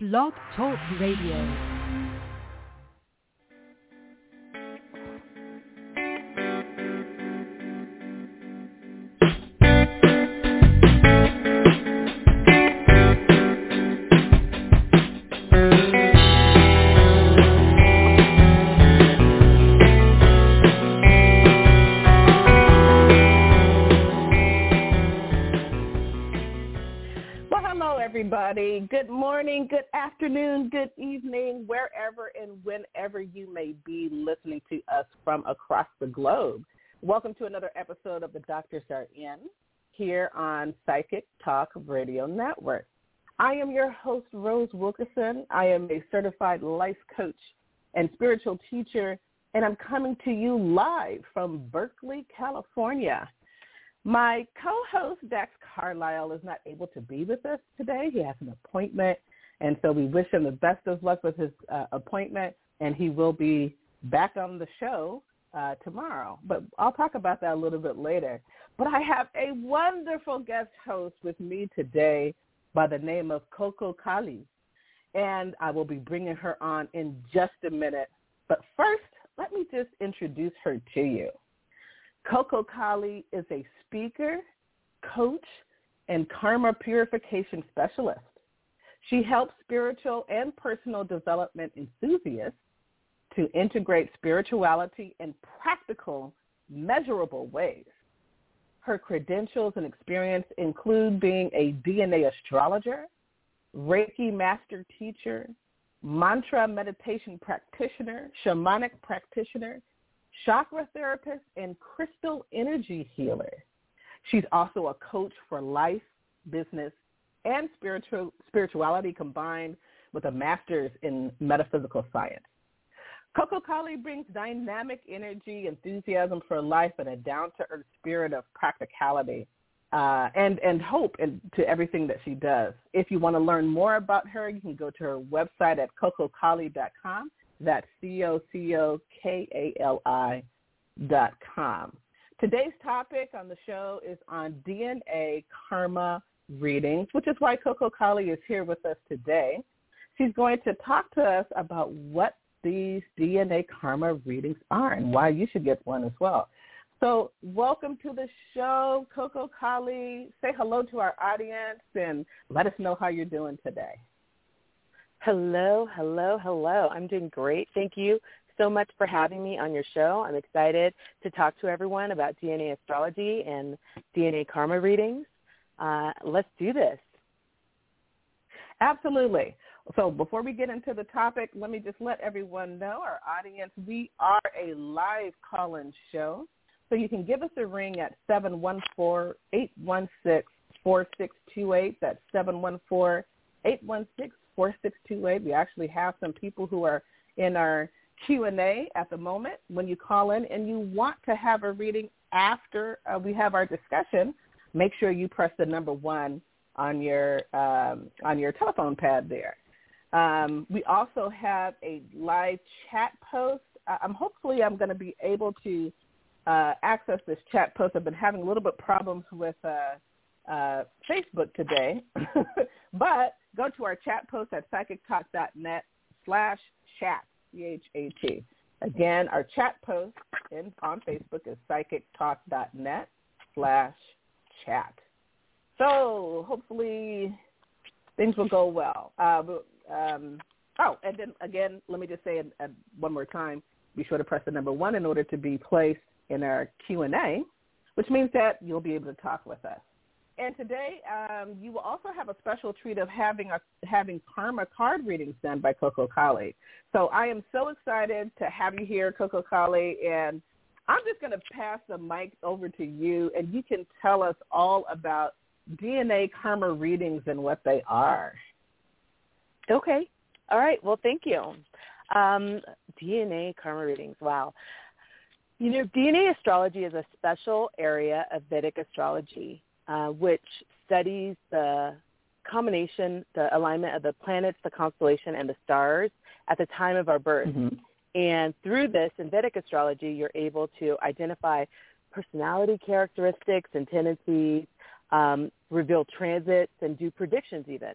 Blog Talk Radio. Everybody. Good morning, good afternoon, good evening, wherever and whenever you may be listening to us from across the globe. Welcome to another episode of The Doctors Are In here on Psychic Talk Radio Network. I am your host, Rose Wilkerson. I am a certified life coach and spiritual teacher, and I'm coming to you live from Berkeley, California. My co-host, Dax Carlisle, is not able to be with us today. He has an appointment, and so we wish him the best of luck with his appointment, and he will be back on the show tomorrow. But I'll talk about that a little bit later. But I have a wonderful guest host with me today by the name of Coco Kali, and I will be bringing her on in just a minute. But first, let me just introduce her to you. Coco Kali is a speaker, coach, and karma purification specialist. She helps spiritual and personal development enthusiasts to integrate spirituality in practical, measurable ways. Her credentials and experience include being a DNA astrologer, Reiki master teacher, mantra meditation practitioner, shamanic practitioner, chakra therapist, and crystal energy healer. She's also a coach for life, business, and spirituality combined with a master's in metaphysical science. Coco Kali brings dynamic energy, enthusiasm for life, and a down-to-earth spirit of practicality and hope to everything that she does. If you want to learn more about her, you can go to her website at cocokali.com. That's COCOKALI.com. Today's topic on the show is on DNA karma readings, which is why Coco Kali is here with us today. She's going to talk to us about what these DNA karma readings are and why you should get one as well. So welcome to the show, Coco Kali. Say hello to our audience and let us know how you're doing today. Hello. I'm doing great. Thank you so much for having me on your show. I'm excited to talk to everyone about DNA astrology and DNA karma readings. Let's do this. Absolutely. So before we get into the topic, let me just let everyone know, our audience, we are a live call-in show. So you can give us a ring at 714-816-4628. That's 714-816-4628. We actually have some people who are in our Q&A at the moment. When you call in and you want to have a reading after we have our discussion, make sure you press the number 1 on your telephone pad there. We also have a live chat post. Hopefully I'm going to be able to access this chat post. I've been having a little bit problems with Facebook today, but go to our chat post at psychictalk.net/chat, CHAT. Again, our chat post on Facebook is psychictalk.net/chat. So hopefully things will go well. And then again, let me just say one more time, be sure to press the number 1 in order to be placed in our Q&A, which means that you'll be able to talk with us. And today, you will also have a special treat of having karma card readings done by Coco Kali. So I am so excited to have you here, Coco Kali, and I'm just going to pass the mic over to you, and you can tell us all about DNA karma readings and what they are. Okay. All right. Well, thank you. DNA karma readings. Wow. You know, DNA astrology is a special area of Vedic astrology, which studies the combination, the alignment of the planets, the constellation, and the stars at the time of our birth. Mm-hmm. And through this, in Vedic astrology, you're able to identify personality characteristics and tendencies, reveal transits, and do predictions even.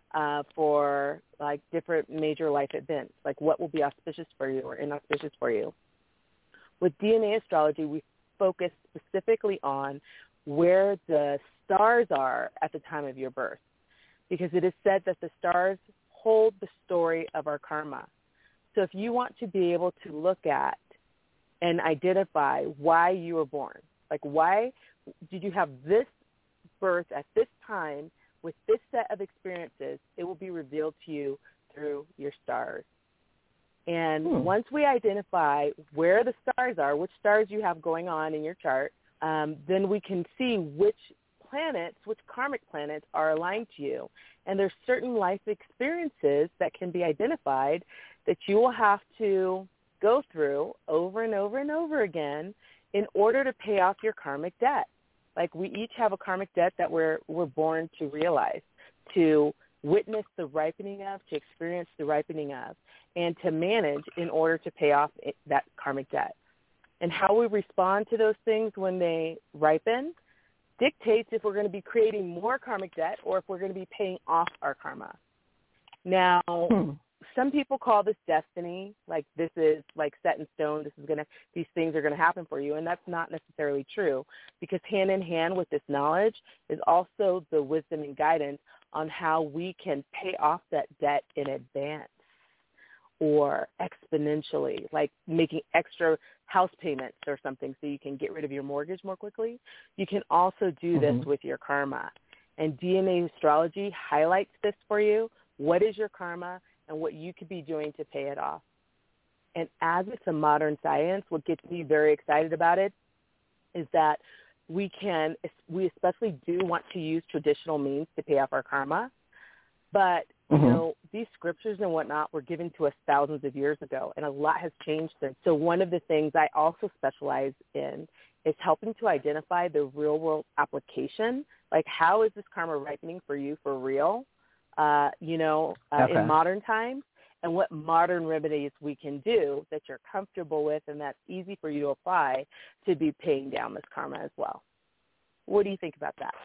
for like different major life events, like what will be auspicious for you or inauspicious for you. With DNA astrology, we focus specifically on where the stars are at the time of your birth, because it is said that the stars hold the story of our karma. So if you want to be able to look at and identify why you were born, like why did you have this birth at this time with this set of experiences, it will be revealed to you through your stars. And once we identify where the stars are, which stars you have going on in your chart, then we can see which planets, which karmic planets are aligned to you. And there's certain life experiences that can be identified that you will have to go through over and over and over again in order to pay off your karmic debt. Like we each have a karmic debt that we're born to realize, to witness the ripening of, to experience the ripening of, and to manage in order to pay off that karmic debt. And how we respond to those things when they ripen dictates if we're going to be creating more karmic debt or if we're going to be paying off our karma. Now, some people call this destiny, like this is like set in stone, these things are going to happen for you, and that's not necessarily true, because hand in hand with this knowledge is also the wisdom and guidance on how we can pay off that debt in advance or exponentially, like making extra house payments or something so you can get rid of your mortgage more quickly. You can also do this with your karma. And DNA astrology highlights this for you. What is your karma and what you could be doing to pay it off? And as it's a modern science, what gets me very excited about it is that we especially do want to use traditional means to pay off our karma. But, you know, these scriptures and whatnot were given to us thousands of years ago, and a lot has changed since. So one of the things I also specialize in is helping to identify the real-world application. Like, how is this karma ripening for you for real, in modern times, and what modern remedies we can do that you're comfortable with and that's easy for you to apply to be paying down this karma as well. What do you think about that?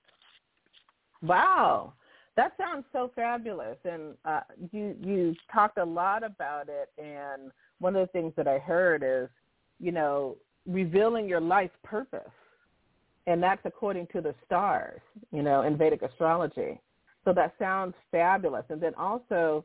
Wow. That sounds so fabulous, and you talked a lot about it, and one of the things that I heard is, revealing your life purpose, and that's according to the stars, in Vedic astrology. So that sounds fabulous. And then also,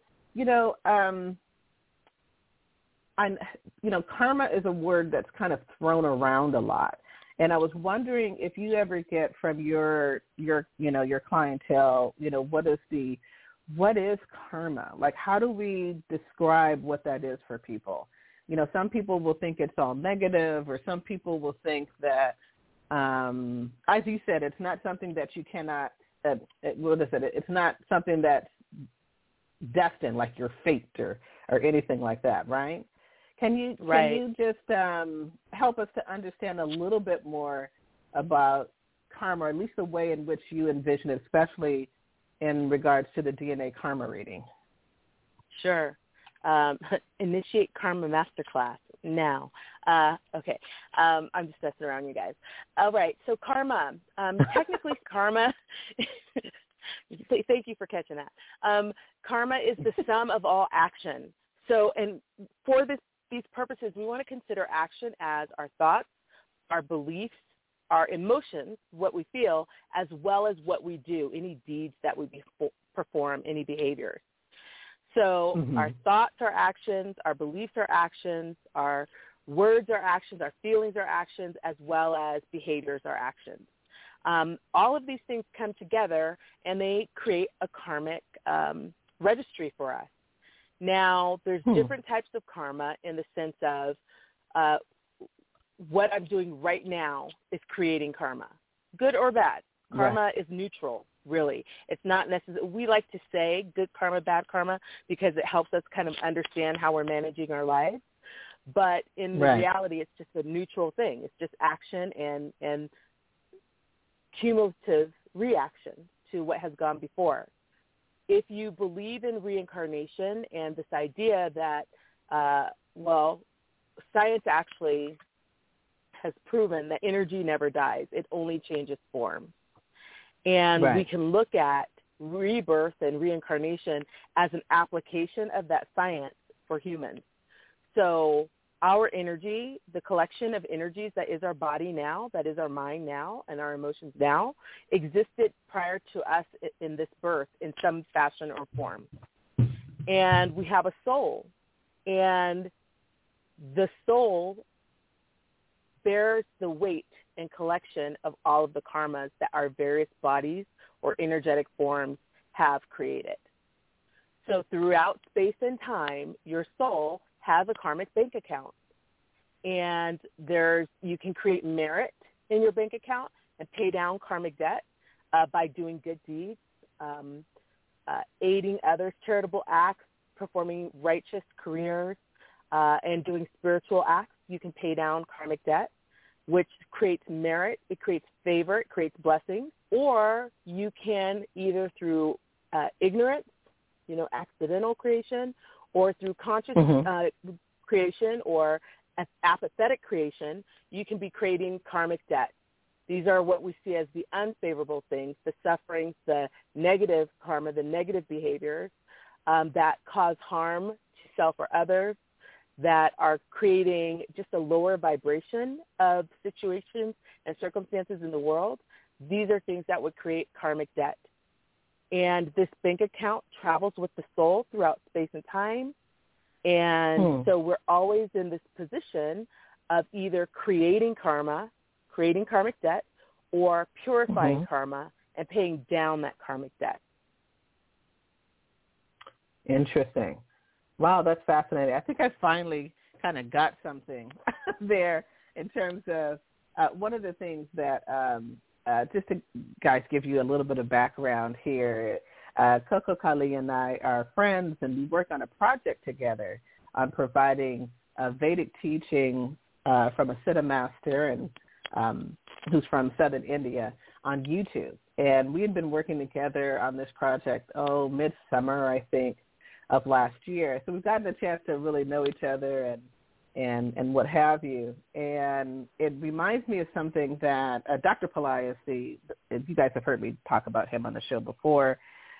karma is a word that's kind of thrown around a lot. And I was wondering if you ever get from your clientele, what is karma? Like, how do we describe what that is for people? Some people will think it's all negative, or some people will think that, as you said, it's not something that you cannot, it's not something that's destined, like your fate or anything like that, right? Can you just help us to understand a little bit more about karma, or at least the way in which you envision it, especially in regards to the DNA karma reading? Sure. Initiate Karma Masterclass now. Okay. I'm just messing around, you guys. All right. So karma. Technically, karma. Thank you for catching that. Karma is the sum of all action. So, and for these purposes, we want to consider action as our thoughts, our beliefs, our emotions, what we feel, as well as what we do, any deeds that we perform, any behaviors. So our thoughts are actions, our beliefs are actions, our words are actions, our feelings are actions, as well as behaviors are actions. All of these things come together, and they create a karmic registry for us. Now, there's different types of karma in the sense of what I'm doing right now is creating karma, good or bad. Karma is neutral, really. It's not necessary. We like to say good karma, bad karma, because it helps us kind of understand how we're managing our lives. But in reality, it's just a neutral thing. It's just action and cumulative reaction to what has gone before. If you believe in reincarnation and this idea that, science actually has proven that energy never dies. It only changes form. And we can look at rebirth and reincarnation as an application of that science for humans. So our energy, the collection of energies that is our body now, that is our mind now, and our emotions now, existed prior to us in this birth in some fashion or form. And we have a soul, and the soul bears the weight and collection of all of the karmas that our various bodies or energetic forms have created. So throughout space and time, your soul has a karmic bank account. And you can create merit in your bank account and pay down karmic debt by doing good deeds, aiding others, charitable acts, performing righteous careers, and doing spiritual acts. You can pay down karmic debt, which creates merit, it creates favor, it creates blessings. Or you can either through ignorance, accidental creation, or through conscious creation or apathetic creation, you can be creating karmic debt. These are what we see as the unfavorable things, the sufferings, the negative karma, the negative behaviors that cause harm to self or others, that are creating just a lower vibration of situations and circumstances in the world. These are things that would create karmic debt. And this bank account travels with the soul throughout space and time. And so we're always in this position of either creating karma, creating karmic debt, or purifying karma and paying down that karmic debt. Interesting. Wow, that's fascinating. I think I finally kind of got something there in terms of one of the things that, just to guys give you a little bit of background here, Coco Kali and I are friends, and we work on a project together on providing Vedic teaching from a Siddha master and who's from southern India on YouTube. And we had been working together on this project, midsummer, I think, of last year. So we've gotten a chance to really know each other and what have you. And it reminds me of something that Dr. Pillai, you guys have heard me talk about him on the show before,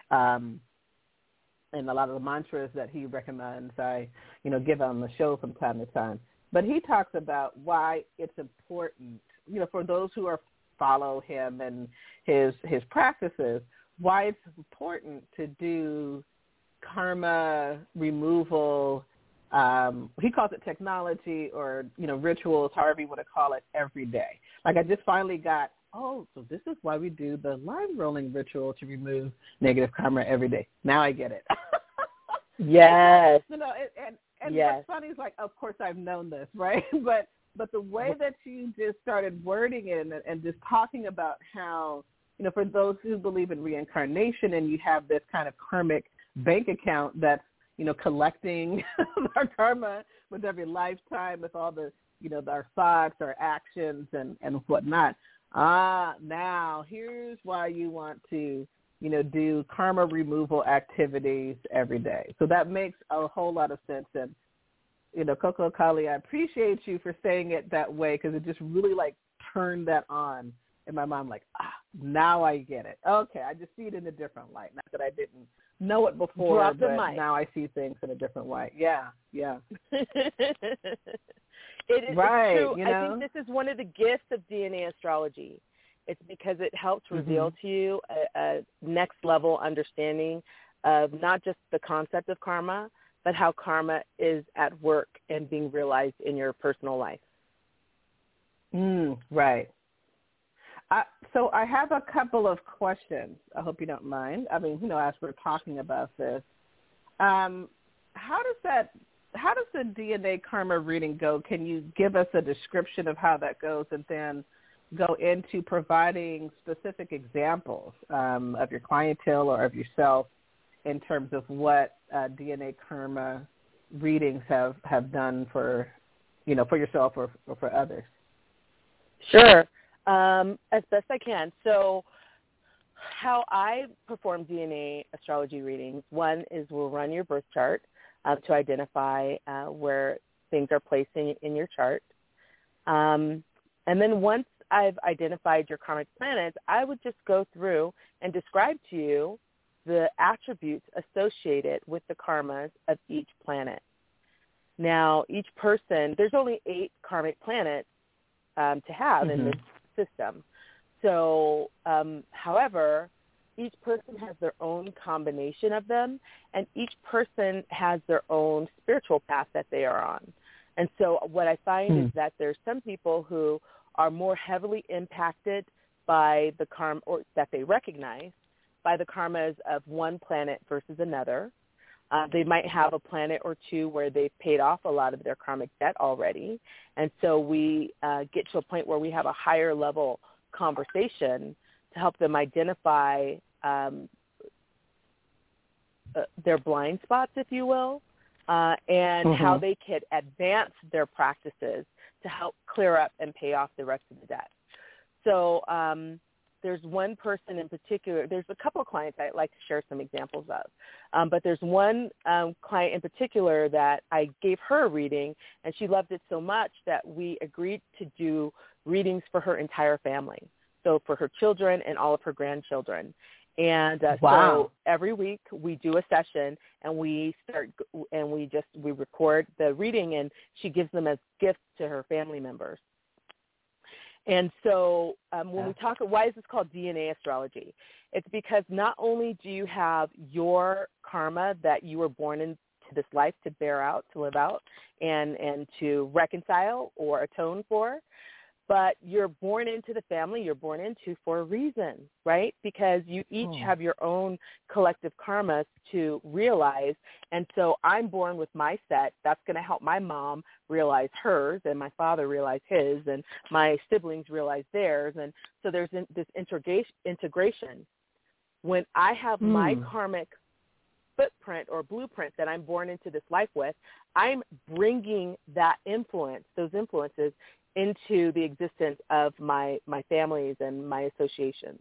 and a lot of the mantras that he recommends I, give on the show from time to time. But he talks about why it's important, for those who follow him and his practices, why it's important to do karma removal. He calls it technology or, rituals, however you want to call it, every day. Like I just finally got, so this is why we do the line rolling ritual to remove negative karma every day. Now I get it. Yes. And what's funny is, like, of course I've known this, right? But the way that you just started wording it and just talking about how, for those who believe in reincarnation and you have this kind of karmic bank account that's, collecting our karma with every lifetime, with all the, our thoughts, our actions, and whatnot. Now here's why you want to, do karma removal activities every day. So that makes a whole lot of sense. And, Coco Kali, I appreciate you for saying it that way, because it just really, turned that on in my mind, now I get it. Okay, I just see it in a different light. Not that I didn't know it before, but now I see things in a different way. Yeah. It is right, true. I think this is one of the gifts of DNA astrology. It's because it helps reveal to you a next level understanding of not just the concept of karma, but how karma is at work and being realized in your personal life. Right. So I have a couple of questions. I hope you don't mind. I mean, as we're talking about this, how does the DNA karma reading go? Can you give us a description of how that goes, and then go into providing specific examples of your clientele or of yourself in terms of what DNA karma readings have done for yourself or for others? Sure. As best I can. So how I perform DNA astrology readings, one is we'll run your birth chart to identify where things are placed in your chart. And then once I've identified your karmic planets, I would just go through and describe to you the attributes associated with the karmas of each planet. Now, each person, there's only 8 karmic planets to have in this system. So, however, each person has their own combination of them, and each person has their own spiritual path that they are on. And so what I find is that there's some people who are more heavily impacted by the karma, or that they recognize, by the karmas of one planet versus another. They might have a planet or two where they've paid off a lot of their karmic debt already. And so we get to a point where we have a higher level conversation to help them identify their blind spots, if you will, and how they could advance their practices to help clear up and pay off the rest of the debt. So there's one person in particular. There's a couple of clients I'd like to share some examples of. But there's one client in particular that I gave her a reading, and she loved it so much that we agreed to do readings for her entire family, so for her children and all of her grandchildren. And so every week we do a session, and we record the reading, and she gives them as gifts to her family members. And so when we talk, why is this called DNA astrology? It's because not only do you have your karma that you were born into this life to bear out, to live out, and to reconcile or atone for, but you're born into the family you're born into for a reason, right? Because you each have your own collective karmas to realize. And so I'm born with my set. That's going to help my mom realize hers, and my father realize his, and my siblings realize theirs. And so there's this integration. When I have my karmic footprint or blueprint that I'm born into this life with, I'm bringing that influence, those influences, into the existence of my families and my associations.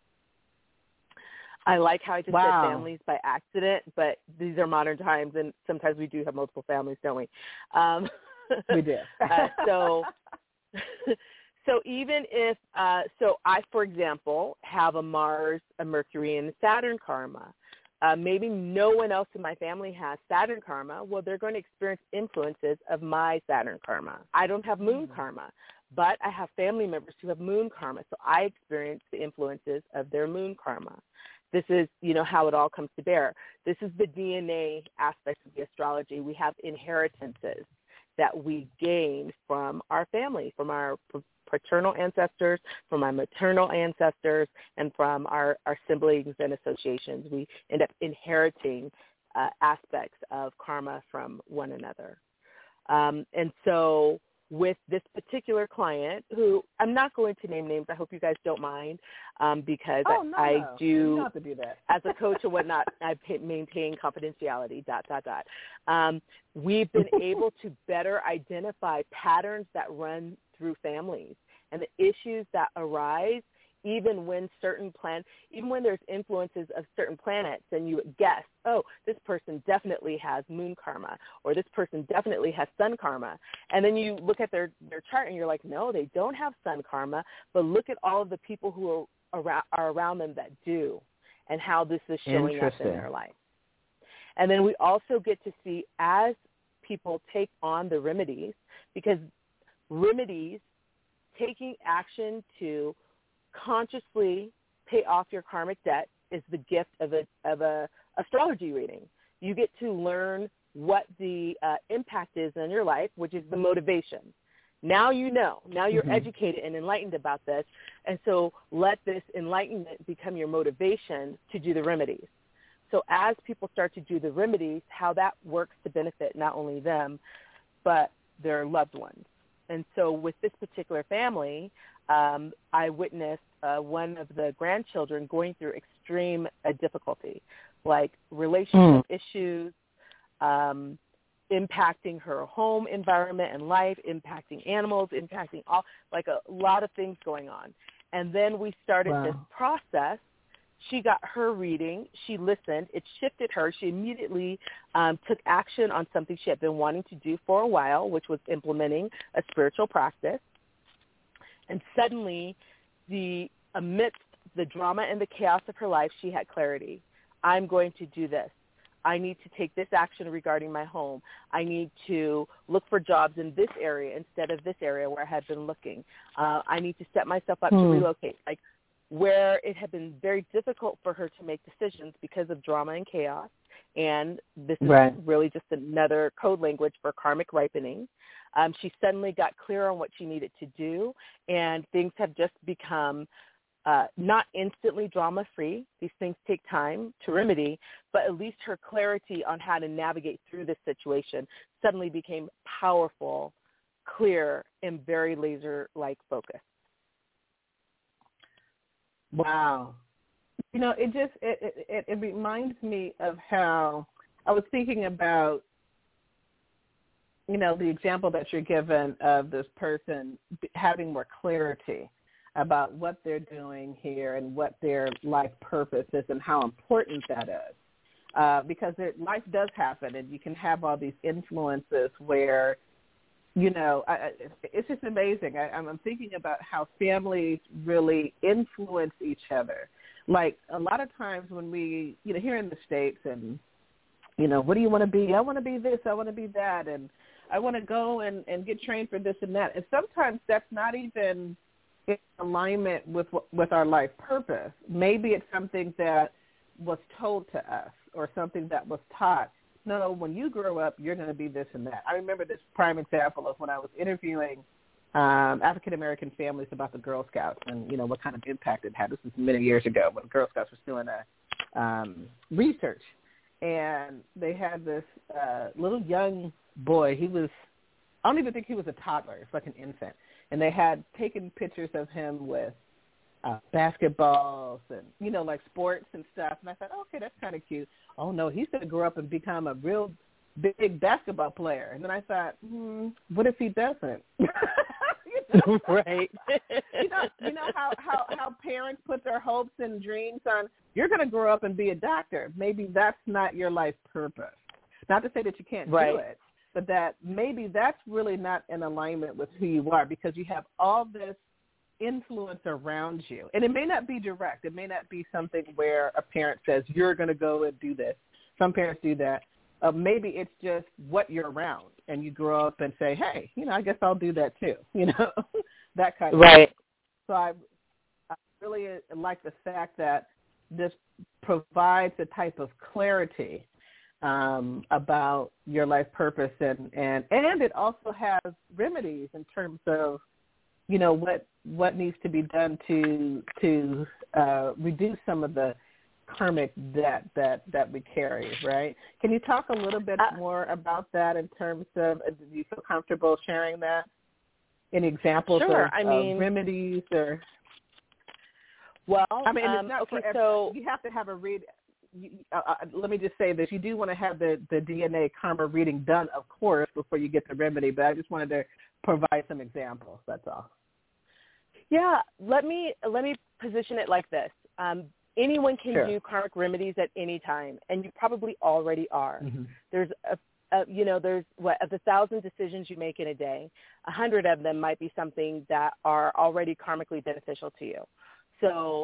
I like how I just said families by accident, but these are modern times, and sometimes we do have multiple families, don't we? We do. So even if, so I, for example, have a Mars, a Mercury, and a Saturn karma. Maybe no one else in my family has Saturn karma. Well, they're going to experience influences of my Saturn karma. I don't have moon karma, but I have family members who have moon karma, so I experience the influences of their moon karma. This is, how it all comes to bear. This is the DNA aspect of the astrology. We have inheritances that we gain from our family, from our paternal ancestors, from our maternal ancestors, and from our siblings and associations. We end up inheriting aspects of karma from one another. And so with this particular client, who I'm not going to name names, I hope you guys don't mind, because I do, you don't have to do that. As a coach or whatnot, I maintain confidentiality, ... We've been able to better identify patterns that run through families and the issues that arise even when there's influences of certain planets, and you would guess, oh, this person definitely has moon karma, or this person definitely has sun karma. And then you look at their chart and you're like, no, they don't have sun karma, but look at all of the people who are around them that do, and how this is showing up in their life. And then we also get to see, as people take on the remedies, because remedies, taking action to consciously pay off your karmic debt, is the gift of a astrology reading. You get to learn what the impact is in your life, which is the motivation. Now you know. Now you're educated and enlightened about this, and so let this enlightenment become your motivation to do the remedies. So as people start to do the remedies, how that works to benefit not only them, but their loved ones. And so with this particular family, I witnessed one of the grandchildren going through extreme difficulty, like relationship issues, impacting her home environment and life, impacting animals, impacting a lot of things going on. And then we started this process. She got her reading. She listened. It shifted her. She immediately took action on something she had been wanting to do for a while, which was implementing a spiritual practice. And suddenly, amidst the drama and the chaos of her life, she had clarity I'm going to do this. I need to take this action regarding my home. I need to look for jobs in this area instead of this area where I had been looking. I need to set myself up to relocate. Like where it had been very difficult for her to make decisions because of drama and chaos. And this is really just another code language for karmic ripening. She suddenly got clear on what she needed to do, and things have just become not instantly drama-free. These things take time to remedy, but at least her clarity on how to navigate through this situation suddenly became powerful, clear, and very laser-like focused. Wow. You know, it reminds me of how I was thinking about, you know, the example that you're given of this person having more clarity about what they're doing here and what their life purpose is and how important that is. Because life does happen, and you can have all these influences where, you know, it's just amazing. I'm thinking about how families really influence each other. Like a lot of times when we, you know, here in the States and, you know, what do you want to be? I want to be this, I want to be that, and I want to go and get trained for this and that. And sometimes that's not even in alignment with our life purpose. Maybe it's something that was told to us or something that was taught. No, when you grow up, you're going to be this and that. I remember this prime example of when I was interviewing African-American families about the Girl Scouts and, you know, what kind of impact it had. This was many years ago when Girl Scouts were still in research. And they had this little young boy. I don't even think he was a toddler. It's like an infant. And they had taken pictures of him with basketballs and, you know, like sports and stuff. And I thought, okay, that's kind of cute. Oh, no, he's going to grow up and become a real big basketball player. And then I thought, what if he doesn't? Right. you know how parents put their hopes and dreams on, you're going to grow up and be a doctor. Maybe that's not your life purpose. Not to say that you can't do it, but that maybe that's really not in alignment with who you are, because you have all this influence around you. And it may not be direct. It may not be something where a parent says, you're going to go and do this. Some parents do that. Maybe it's just what you're around, and you grow up and say, hey, you know, I guess I'll do that too, you know, that kind of thing. So I really like the fact that this provides a type of clarity about your life purpose, and it also has remedies in terms of, you know, what needs to be done to reduce some of the karmic debt that we carry, right? Can you talk a little bit more about that in terms of, do you feel comfortable sharing that? Any examples of remedies or? Well, I mean, it's not for so you have to have a read. Let me just say this. You do want to have the DNA karma reading done, of course, before you get the remedy, but I just wanted to provide some examples. That's all. Yeah, let me position it like this. Anyone can do karmic remedies at any time, and you probably already are. Mm-hmm. There's of the 1,000 decisions you make in a day, 100 of them might be something that are already karmically beneficial to you. So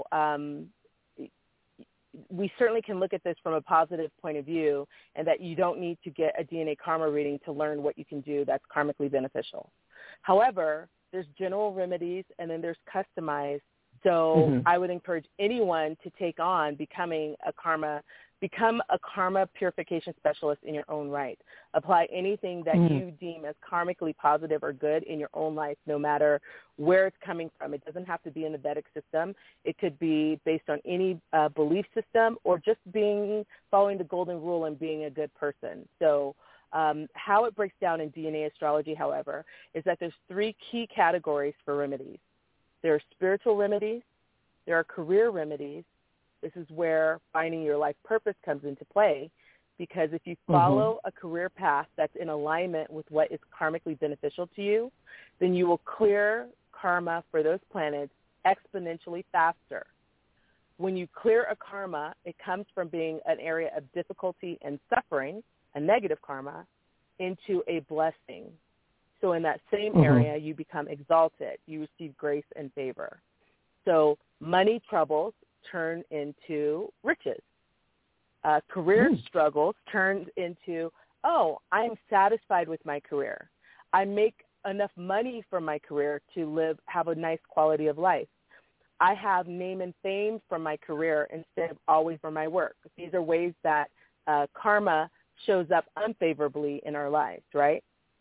we certainly can look at this from a positive point of view, and that you don't need to get a DNA karma reading to learn what you can do that's karmically beneficial. However, there's general remedies, and then there's customized. So I would encourage anyone to take on become a karma purification specialist in your own right. Apply anything that you deem as karmically positive or good in your own life, no matter where it's coming from. It doesn't have to be in the Vedic system. It could be based on any belief system, or just following the golden rule and being a good person. So how it breaks down in DNA astrology, however, is that there's 3 key categories for remedies. There are spiritual remedies, there are career remedies. This is where finding your life purpose comes into play, because if you follow a career path that's in alignment with what is karmically beneficial to you, then you will clear karma for those planets exponentially faster. When you clear a karma, it comes from being an area of difficulty and suffering, a negative karma, into a blessing. So in that same area, you become exalted. You receive grace and favor. So money troubles turn into riches. career struggles turns into, oh, I'm satisfied with my career. I make enough money from my career to have a nice quality of life. I have name and fame from my career instead of always from my work. These are ways that karma shows up unfavorably in our lives, right?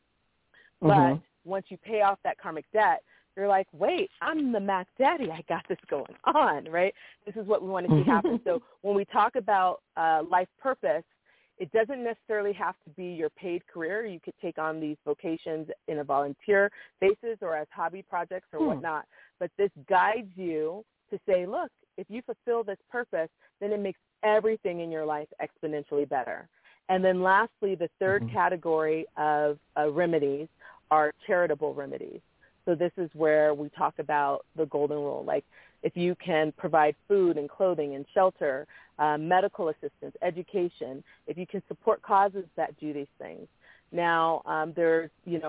But once you pay off that karmic debt, you're like, wait, I'm the Mac Daddy. I got this going on, right? This is what we want to see happen. So when we talk about life purpose, it doesn't necessarily have to be your paid career. You could take on these vocations in a volunteer basis or as hobby projects or whatnot. But this guides you to say, look, if you fulfill this purpose, then it makes everything in your life exponentially better. And then lastly, the third category of remedies are charitable remedies. So this is where we talk about the golden rule, like if you can provide food and clothing and shelter, medical assistance, education, if you can support causes that do these things. Now, there's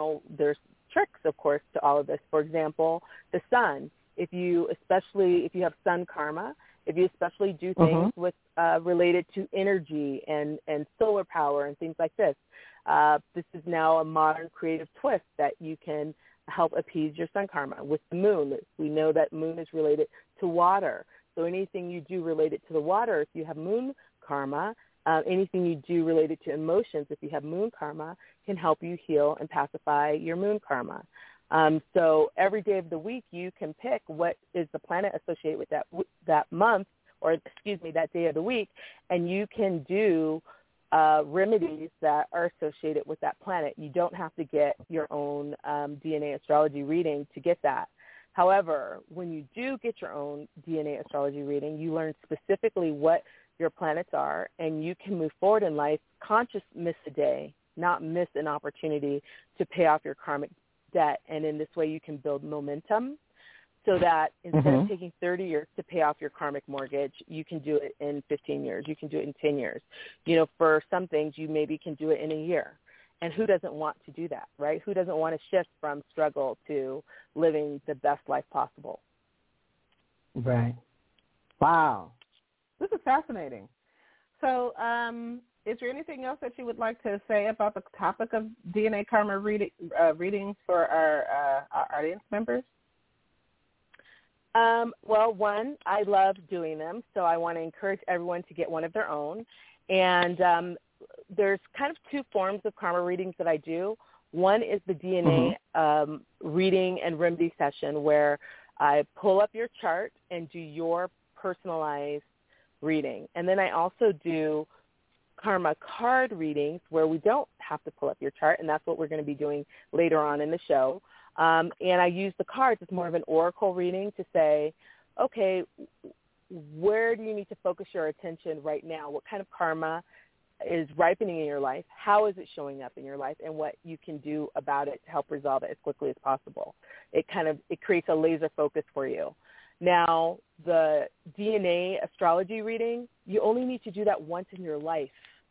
tricks, of course, to all of this. For example, the sun. If you have sun karma, if you especially do things with related to energy and solar power and things like this, this is now a modern creative twist that you can help appease your sun karma. With the moon, we know that moon is related to water. So anything you do related to the water, if you have moon karma, anything you do related to emotions, if you have moon karma, can help you heal and pacify your moon karma. So every day of the week, you can pick what is the planet associated with that month, or that day of the week, and you can do remedies that are associated with that planet. You don't have to get your own DNA astrology reading to get that. However, when you do get your own DNA astrology reading, you learn specifically what your planets are, and you can move forward in life, conscious miss a day, not miss an opportunity to pay off your karmic debt. And in this way, you can build momentum so that instead of taking 30 years to pay off your karmic mortgage, you can do it in 15 years. You can do it in 10 years. For some things, you maybe can do it in a year. And who doesn't want to do that, right? Who doesn't want to shift from struggle to living the best life possible? Right. Wow. This is fascinating. So is there anything else that you would like to say about the topic of DNA karma readings for our audience members? Well, one, I love doing them, so I want to encourage everyone to get one of their own. And there's kind of two forms of karma readings that I do. One is the DNA reading and remedy session where I pull up your chart and do your personalized reading. And then I also do karma card readings where we don't have to pull up your chart, and that's what we're going to be doing later on in the show. And I use the cards as more of an oracle reading to say, okay, where do you need to focus your attention right now? What kind of karma is ripening in your life? How is it showing up in your life? And what you can do about it to help resolve it as quickly as possible. It creates a laser focus for you. Now, the DNA astrology reading, you only need to do that once in your life.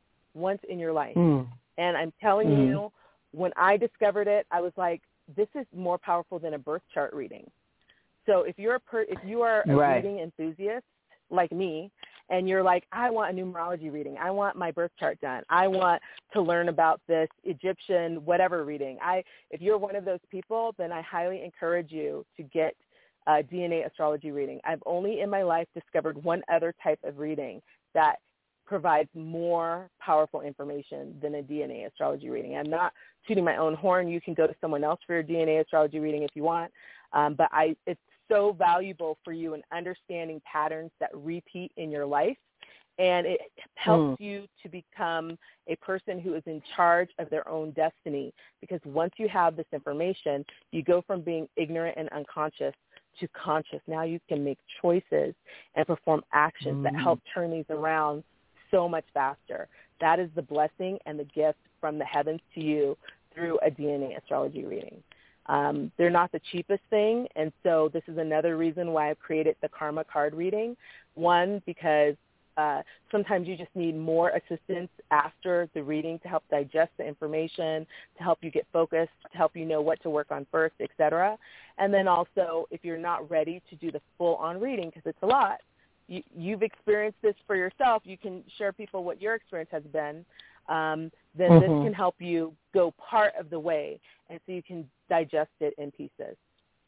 And I'm telling you, when I discovered it, I was like, this is more powerful than a birth chart reading. So if you are a reading enthusiast like me, and you're like, I want a numerology reading, I want my birth chart done, I want to learn about this Egyptian whatever reading. If you're one of those people, then I highly encourage you to get a DNA astrology reading. I've only in my life discovered one other type of reading that provides more powerful information than a DNA astrology reading. I'm not tooting my own horn. You can go to someone else for your DNA astrology reading if you want. But it's so valuable for you in understanding patterns that repeat in your life. And it helps you to become a person who is in charge of their own destiny. Because once you have this information, you go from being ignorant and unconscious to conscious. Now you can make choices and perform actions that help turn these around so much faster. That is the blessing and the gift from the heavens to you through a DNA astrology reading. They're not the cheapest thing, and so this is another reason why I've created the karma card reading. One, because sometimes you just need more assistance after the reading to help digest the information, to help you get focused, to help you know what to work on first, etc. And then also, if you're not ready to do the full-on reading, because it's a lot, you've experienced this for yourself, you can share people what your experience has been, then this can help you go part of the way, and so you can digest it in pieces.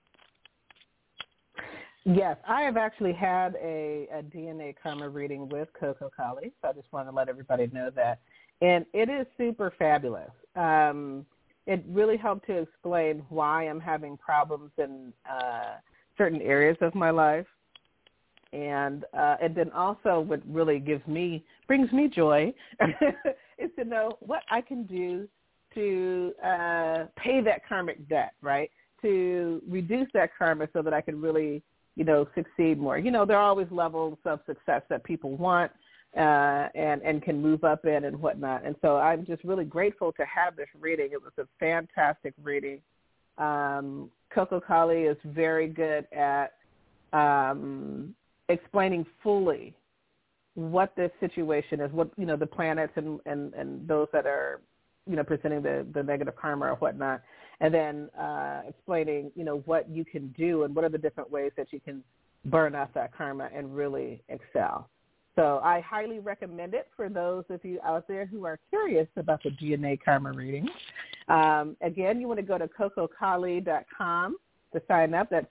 Yes, I have actually had a DNA karma reading with Coco Collie, so I just want to let everybody know that. And it is super fabulous. It really helped to explain why I'm having problems in certain areas of my life. And then also what really brings me joy is to know what I can do to pay that karmic debt, right? To reduce that karma so that I can really, succeed more. There are always levels of success that people want and can move up in and whatnot. And so I'm just really grateful to have this reading. It was a fantastic reading. Coco Collie is very good at explaining fully what this situation is, what, the planets and those that are, presenting the negative karma or whatnot, and then explaining, what you can do and what are the different ways that you can burn off that karma and really excel. So I highly recommend it for those of you out there who are curious about the DNA karma reading. Again, you want to go to CocoCollie.com to sign up. That's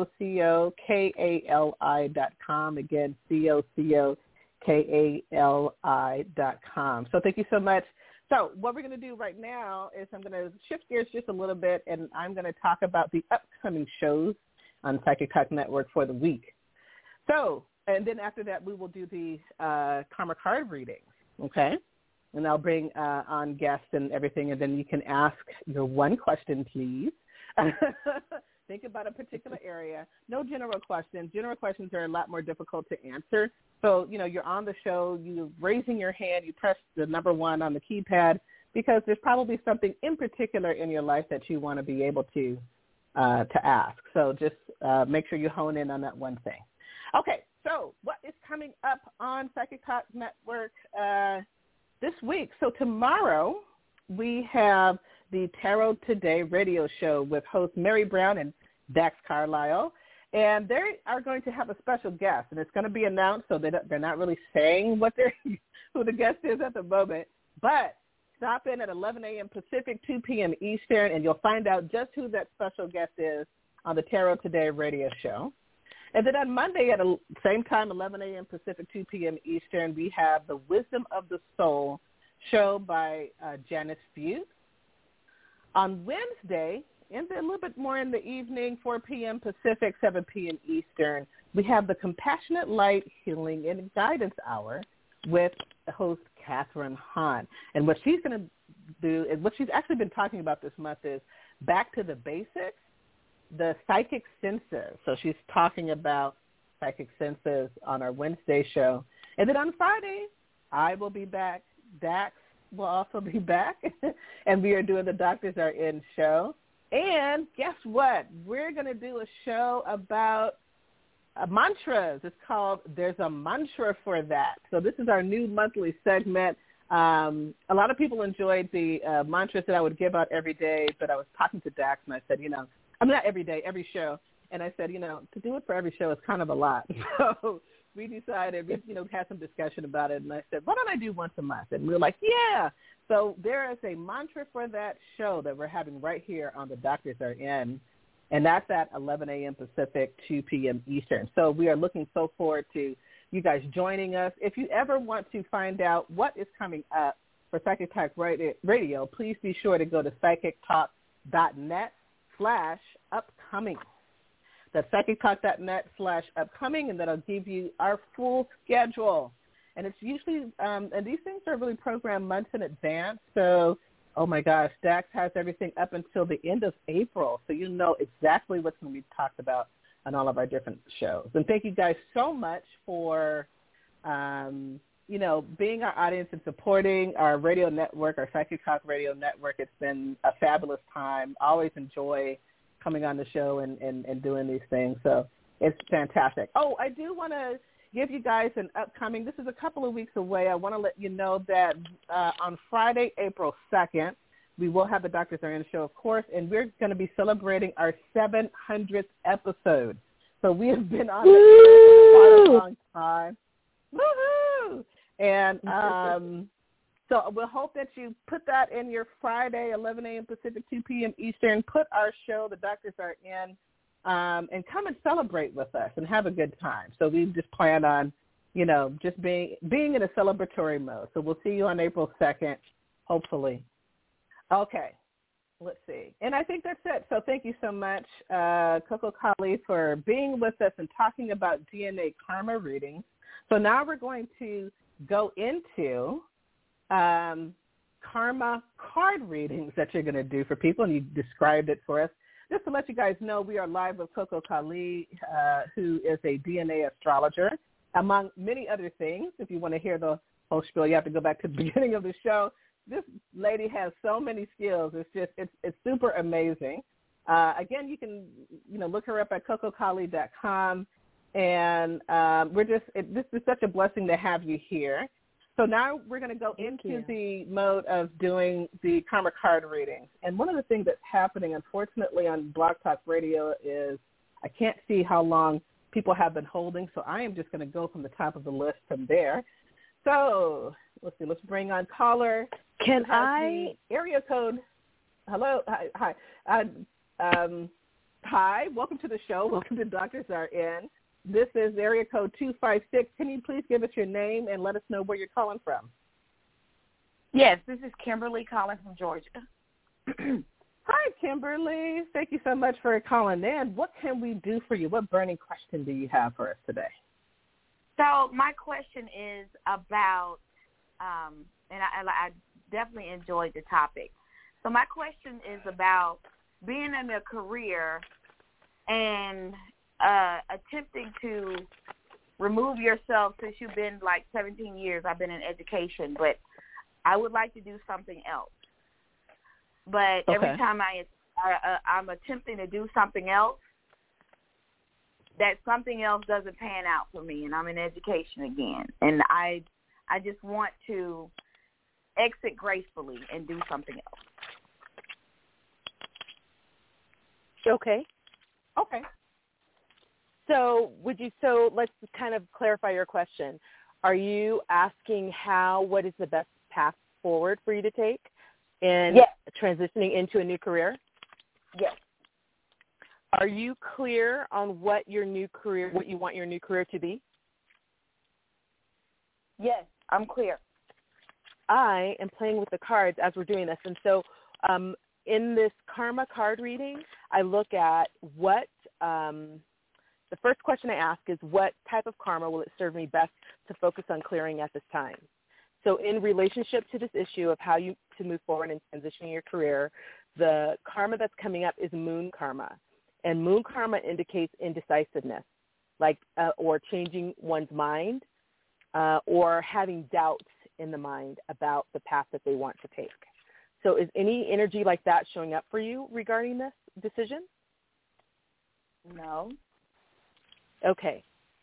CocoKali.com. Again, CocoKali.com. So thank you so much. So what we're going to do right now is I'm going to shift gears just a little bit, and I'm going to talk about the upcoming shows on Psychic Talk Network for the week. So, and then after that, we will do the karma card readings, okay? And I'll bring on guests and everything, and then you can ask your one question, please. Think about a particular area. No general questions. General questions are a lot more difficult to answer. So, you're on the show, you're raising your hand, you press the number 1 on the keypad because there's probably something in particular in your life that you want to be able to ask. So just make sure you hone in on that one thing. Okay, so what is coming up on Psychic Talk Network this week? So tomorrow we have the Tarot Today radio show with host Mary Brown and Dax Carlisle. And they are going to have a special guest, and it's going to be announced, so they're not really saying who the guest is at the moment. But stop in at 11 a.m. Pacific, 2 p.m. Eastern, and you'll find out just who that special guest is on the Tarot Today radio show. And then on Monday at the same time, 11 a.m. Pacific, 2 p.m. Eastern, we have the Wisdom of the Soul show by Janice Fuchs. On Wednesday, a little bit more in the evening, 4 p.m. Pacific, 7 p.m. Eastern, we have the Compassionate Light Healing and Guidance Hour with host Catherine Hahn. And what she's going to do, and what she's actually been talking about this month is back to the basics, the psychic senses. So she's talking about psychic senses on our Wednesday show. And then on Friday, I will be back. Dax will also be back. And we are doing the Doctors Are In show. And guess what? We're going to do a show about mantras. It's called There's a Mantra for That. So this is our new monthly segment. A lot of people enjoyed the mantras that I would give out every day, but I was talking to Dax, and I said, not every day, every show. And I said, to do it for every show is kind of a lot. So we decided, we had some discussion about it, and I said, why don't I do once a month? And we were like, yeah. So there is a mantra for that show that we're having right here on The Doctors Are In, and that's at 11 a.m. Pacific, 2 p.m. Eastern. So we are looking so forward to you guys joining us. If you ever want to find out what is coming up for Psychic Talk Radio, please be sure to go to psychictalk.net/upcoming. That's psychictalk.net/upcoming, and that'll give you our full schedule. And it's usually, and these things are really programmed months in advance. So, oh my gosh, Dax has everything up until the end of April. So you know exactly what's going to be talked about on all of our different shows. And thank you guys so much for, being our audience and supporting our radio network, our Psychic Talk Radio Network. It's been a fabulous time. Always enjoy coming on the show and doing these things. So it's fantastic. Oh, I do want to give you guys an upcoming, this is a couple of weeks away. I want to let you know that on Friday, April 2nd, we will have the Doctors Are In show, of course, and we're going to be celebrating our 700th episode. So we have been on the air for quite a long time. Woohoo! And so we'll hope that you put that in your Friday, 11 a.m. Pacific, 2 p.m. Eastern. Put our show, The Doctors Are In, and come and celebrate with us and have a good time. So we just plan on, just being in a celebratory mode. So we'll see you on April 2nd, hopefully. Okay. Let's see. And I think that's it. So thank you so much, Coco Kali, for being with us and talking about DNA karma readings. So now we're going to go into karma card readings that you're going to do for people, and you described it for us. Just to let you guys know, we are live with Coco Kali, who is a DNA astrologer, among many other things. If you want to hear the whole spiel, you have to go back to the beginning of the show. This lady has so many skills. It's super amazing. Again, you can look her up at cocokali.com, and this is such a blessing to have you here. So now we're going to go into the mode of doing the karma card readings. And one of the things that's happening, unfortunately, on Blog Talk Radio is I can't see how long people have been holding, so I am just going to go from the top of the list from there. So let's see. Let's bring on caller. Can I? Area code. Hello. Hi. Hi. Welcome to the show. Welcome to Doctors Are In. This is area code 256. Can you please give us your name and let us know where you're calling from? Yes, this is Kimberly calling from Georgia. Hi, Kimberly. Thank you so much for calling in. What can we do for you? What burning question do you have for us today? So my question is about, and I definitely enjoyed the topic. So my question is about being in a career and attempting to remove yourself since you've been like 17 years. I've been in education, but I would like to do something else. But every time I'm attempting to do something else, that something else doesn't pan out for me, and I'm in education again. And I just want to exit gracefully and do something else. Okay. So let's kind of clarify your question. Are you asking what is the best path forward for you to take in transitioning into a new career? Yes. Are you clear on what you want your new career to be? Yes, I'm clear. I am playing with the cards as we're doing this. And so in this karma card reading, I look at the first question I ask is, what type of karma will it serve me best to focus on clearing at this time? So in relationship to this issue of how to move forward in transitioning your career, the karma that's coming up is moon karma. And moon karma indicates indecisiveness, or changing one's mind, or having doubts in the mind about the path that they want to take. So is any energy like that showing up for you regarding this decision? No. Okay.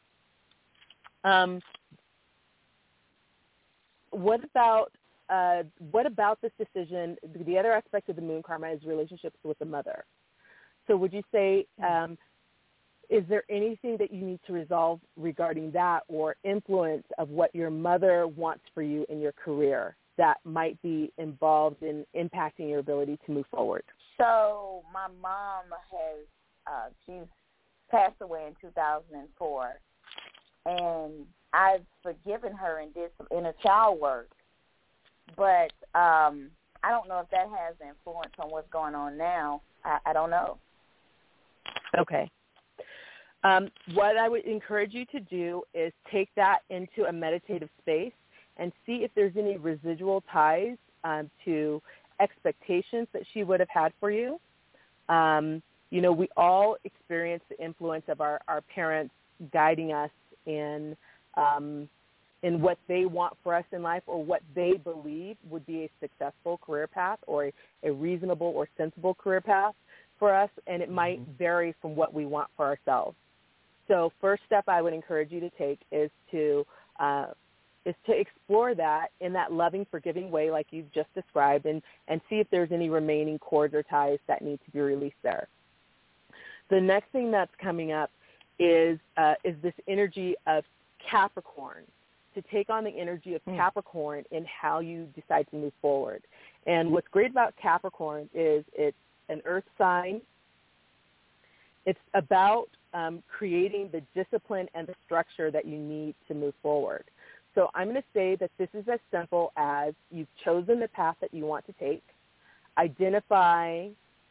What about this decision? The other aspect of the moon karma is relationships with the mother. So would you say, is there anything that you need to resolve regarding that, or influence of what your mother wants for you in your career that might be involved in impacting your ability to move forward? So my mom she's passed away in 2004, and I've forgiven her and did some inner child work, but I don't know if that has an influence on what's going on now. I don't know. Okay. What I would encourage you to do is take that into a meditative space and see if there's any residual ties to expectations that she would have had for you. We all experience the influence of our parents guiding us in what they want for us in life, or what they believe would be a successful career path, or a reasonable or sensible career path for us, and it might vary from what we want for ourselves. So first step I would encourage you to take is to explore that in that loving, forgiving way like you've just described, and see if there's any remaining cords or ties that need to be released there. The next thing that's coming up is this energy of Capricorn, to take on the energy of Capricorn in how you decide to move forward. And what's great about Capricorn is it's an earth sign. It's about creating the discipline and the structure that you need to move forward. So I'm going to say that this is as simple as you've chosen the path that you want to take, identify,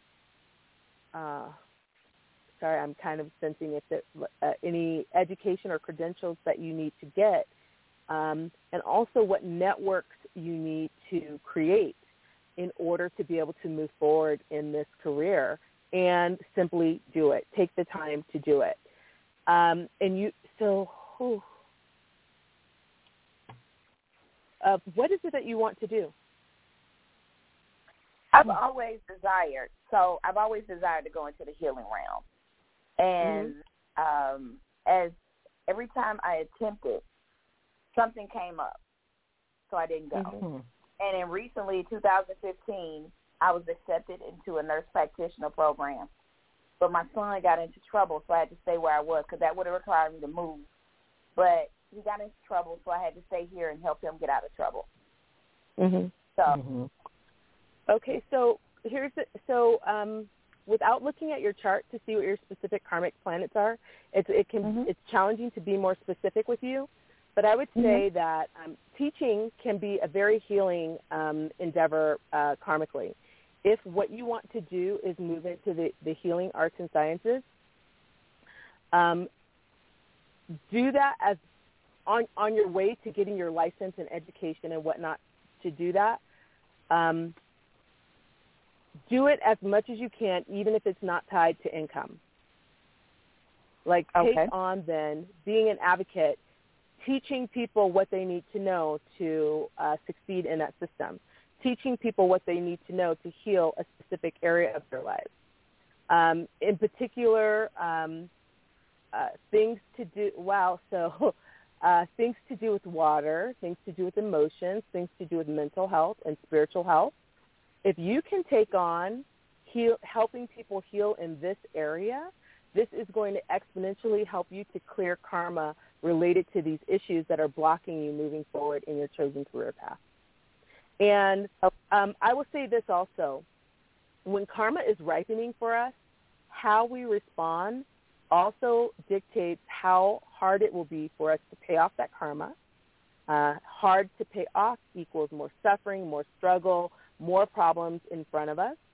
I'm kind of sensing if there, any education or credentials that you need to get, and also what networks you need to create in order to be able to move forward in this career, and simply do it. Take the time to do it. What is it that you want to do? I've always desired to go into the healing realm. And as every time I attempted, something came up, so I didn't go. Mm-hmm. And then recently, 2015, I was accepted into a nurse practitioner program. But my son got into trouble, so I had to stay where I was because that would have required me to move. But he got into trouble, so I had to stay here and help him get out of trouble. Mm-hmm. So, okay, so without looking at your chart to see what your specific karmic planets are, it's challenging to be more specific with you. But I would say that teaching can be a very healing endeavor karmically. If what you want to do is move into the healing arts and sciences, do that as on your way to getting your license and education and whatnot to do that. Do it as much as you can, even if it's not tied to income. Like take on then being an advocate, teaching people what they need to know to succeed in that system, teaching people what they need to know to heal a specific area of their lives. In particular, things to do, things to do with water, things to do with emotions, things to do with mental health and spiritual health. If you can take on helping people heal in this area, this is going to exponentially help you to clear karma related to these issues that are blocking you moving forward in your chosen career path. And I will say this also. When karma is ripening for us, how we respond also dictates how hard it will be for us to pay off that karma. Hard to pay off equals more suffering, more struggle, more problems in front of us.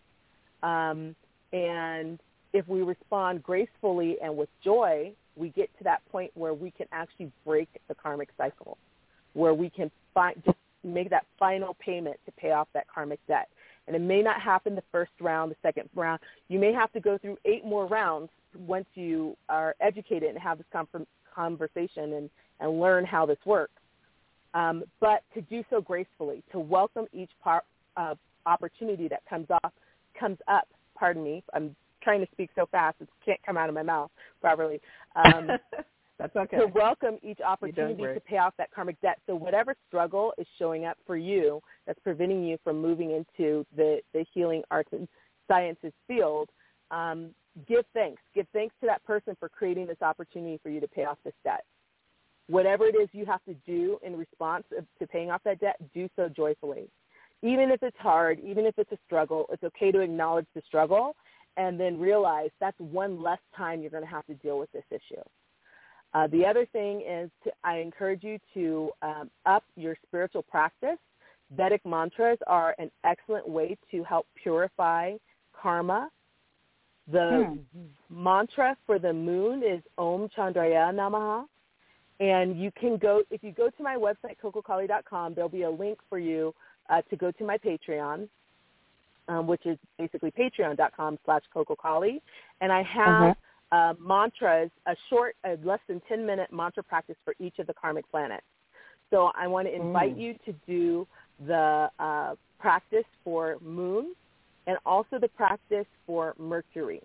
And if we respond gracefully and with joy, we get to that point where we can actually break the karmic cycle, where we can just make that final payment to pay off that karmic debt. And it may not happen the first round, the second round. You may have to go through 8 more rounds once you are educated and have this conversation and learn how this works. But to do so gracefully, to welcome each opportunity that comes up. Pardon me, I'm trying to speak so fast it can't come out of my mouth properly. That's okay. To welcome each opportunity to pay off that karmic debt. So whatever struggle is showing up for you that's preventing you from moving into the healing arts and sciences field, give thanks. Give thanks to that person for creating this opportunity for you to pay off this debt. Whatever it is you have to do in response to paying off that debt, do so joyfully. Even if it's hard, even if it's a struggle, it's okay to acknowledge the struggle and then realize that's one less time you're going to have to deal with this issue. The other thing is I encourage you to up your spiritual practice. Vedic mantras are an excellent way to help purify karma. The mantra for the moon is Om Chandraya Namaha. And you can if you go to my website, cococali.com, there'll be a link for you to go to my Patreon, which is basically patreon.com/cococali. And I have mantras, a short, less than 10-minute mantra practice for each of the karmic planets. So I want to invite you to do the practice for moon and also the practice for Mercury.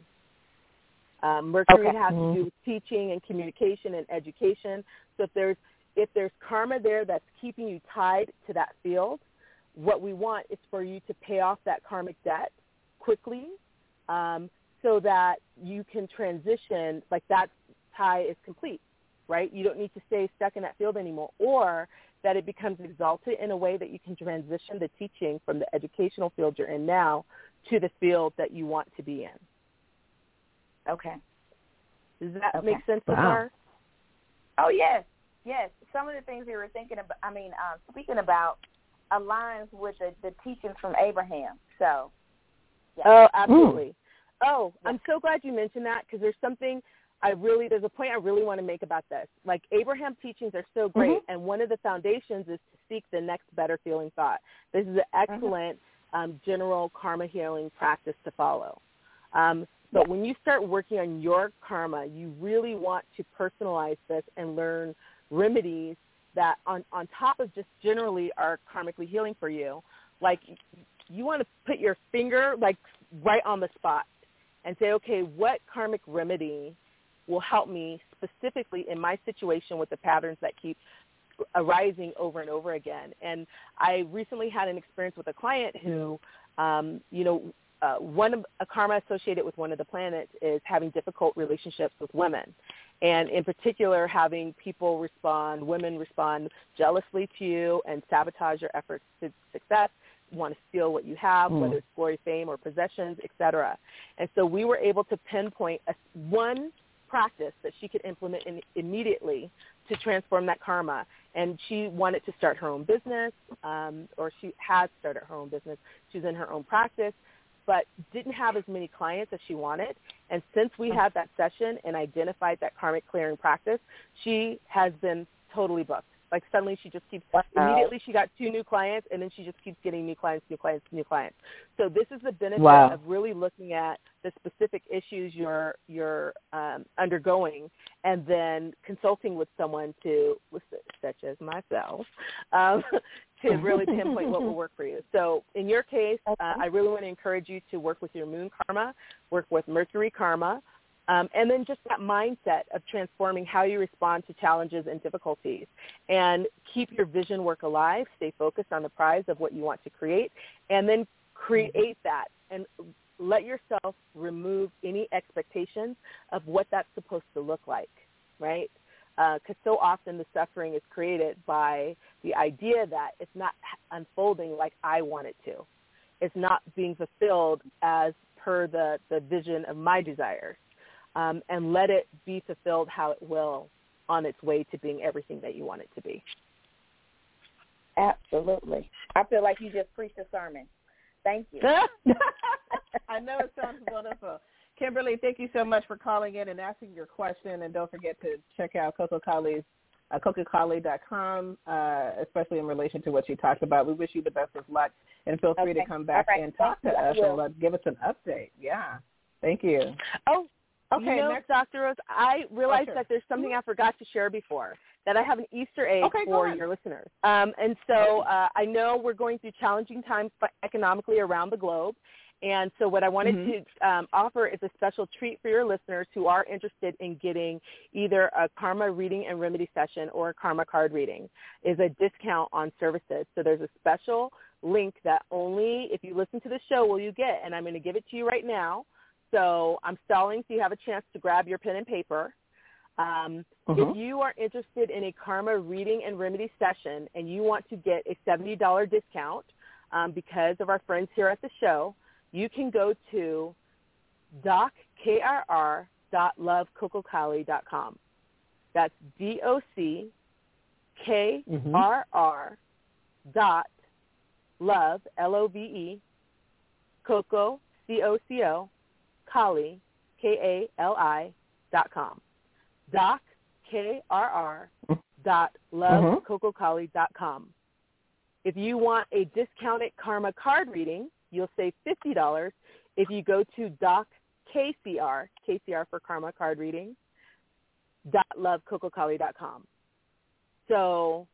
Mercury has to do with teaching and communication and education. So if there's karma there that's keeping you tied to that field, what we want is for you to pay off that karmic debt quickly so that you can transition, like that's tie is complete, right? You don't need to stay stuck in that field anymore, or that it becomes exalted in a way that you can transition the teaching from the educational field you're in now to the field that you want to be in. Okay. Does that make sense so far? Oh, yes. Yes. Some of the things we were speaking about aligns with the teachings from Abraham. So, yeah. Oh, absolutely. Oh, yeah. I'm so glad you mentioned that, because there's a point I really want to make about this. Like, Abraham teachings are so great, and one of the foundations is to seek the next better feeling thought. This is an excellent general karma healing practice to follow. But when you start working on your karma, you really want to personalize this and learn remedies that on top of just generally are karmically healing for you. Like, you want to put your finger like right on the spot and say, okay, what karmic remedy will help me specifically in my situation with the patterns that keep arising over and over again. And I recently had an experience with a client who, a karma associated with one of the planets is having difficult relationships with women. And in particular, having women respond jealously to you and sabotage your efforts to success, want to steal what you have, whether it's glory, fame, or possessions, etc. And so we were able to pinpoint one practice that she could implement immediately to transform that karma. And she wanted to start her own business, or she had started her own business. She's in her own practice, but didn't have as many clients as she wanted. And since we had that session and identified that karmic clearing practice, she has been totally booked. Like, suddenly she just keeps, immediately she got 2 new clients, and then she just keeps getting new clients. So this is the benefit of really looking at the specific issues you're undergoing, and then consulting with someone such as myself, to really pinpoint what will work for you. So in your case, I really want to encourage you to work with your moon karma, work with Mercury karma, and then just that mindset of transforming how you respond to challenges and difficulties, and keep your vision work alive, stay focused on the prize of what you want to create, and then create that and let yourself remove any expectations of what that's supposed to look like, right? Because so often the suffering is created by the idea that it's not unfolding like I want it to. It's not being fulfilled as per the vision of my desires. And let it be fulfilled how it will on its way to being everything that you want it to be. Absolutely. I feel like you just preached a sermon. Thank you. I know it sounds wonderful. Kimberly, thank you so much for calling in and asking your question. And don't forget to check out Coco Colley's CocoColley.com, especially in relation to what you talked about. We wish you the best of luck, and feel free to come back and talk to us and give us an update. Yeah. Thank you. Oh, okay. Next, Dr. Rose, I realized that there's something I forgot to share before, that I have an Easter egg for your listeners. And so I know we're going through challenging times economically around the globe. And so what I wanted to offer is a special treat for your listeners who are interested in getting either a karma reading and remedy session or a karma card reading, is a discount on services. So there's a special link that only if you listen to the show will you get, and I'm going to give it to you right now. So I'm stalling so you have a chance to grab your pen and paper. If you are interested in a karma reading and remedy session and you want to get a $70 discount because of our friends here at the show, you can go to dockrr.lovecococolly.com. That's DOCKRR.love, L-O-V-E, Coco, C-O-C-O, Collie, K-A-L-I.com. dockrr.lovecococolly.com. If you want a discounted karma card reading, you'll save $50 if you go to DocKCR, KCR for karma card reading, .lovecococolly.com. So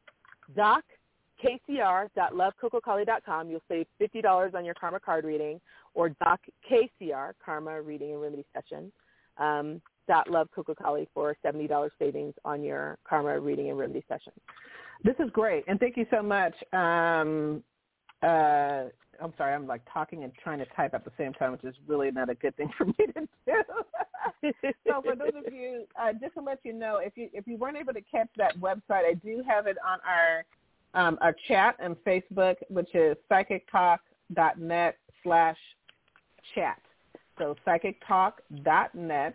DocKCR.lovecococolly.com, you'll save $50 on your karma card reading, or DocKCR, karma reading and remedy session, .lovecococolly for $70 savings on your karma reading and remedy session. This is great, and thank you so much. I'm sorry, I'm like talking and trying to type at the same time, which is really not a good thing for me to do. So for those of you, just to let you know, if you weren't able to catch that website, I do have it on our chat and Facebook, which is psychictalk.net/chat. So psychictalk.net/chat,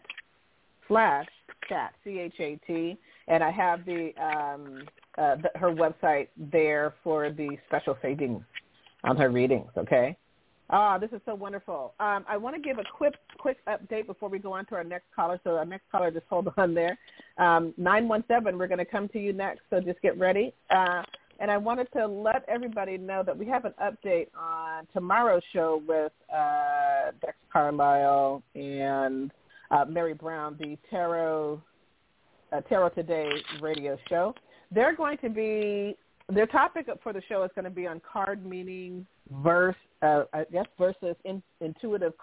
CHAT, and I have her website there for the special savings on her readings, okay? This is so wonderful. I want to give a quick update before we go on to our next caller. So our next caller, just hold on there. 917, we're going to come to you next, so just get ready. And I wanted to let everybody know that we have an update on tomorrow's show with Dex Carlisle and Mary Brown, the Tarot Today radio show. They're going to be, their topic for the show is going to be on card meanings versus intuitive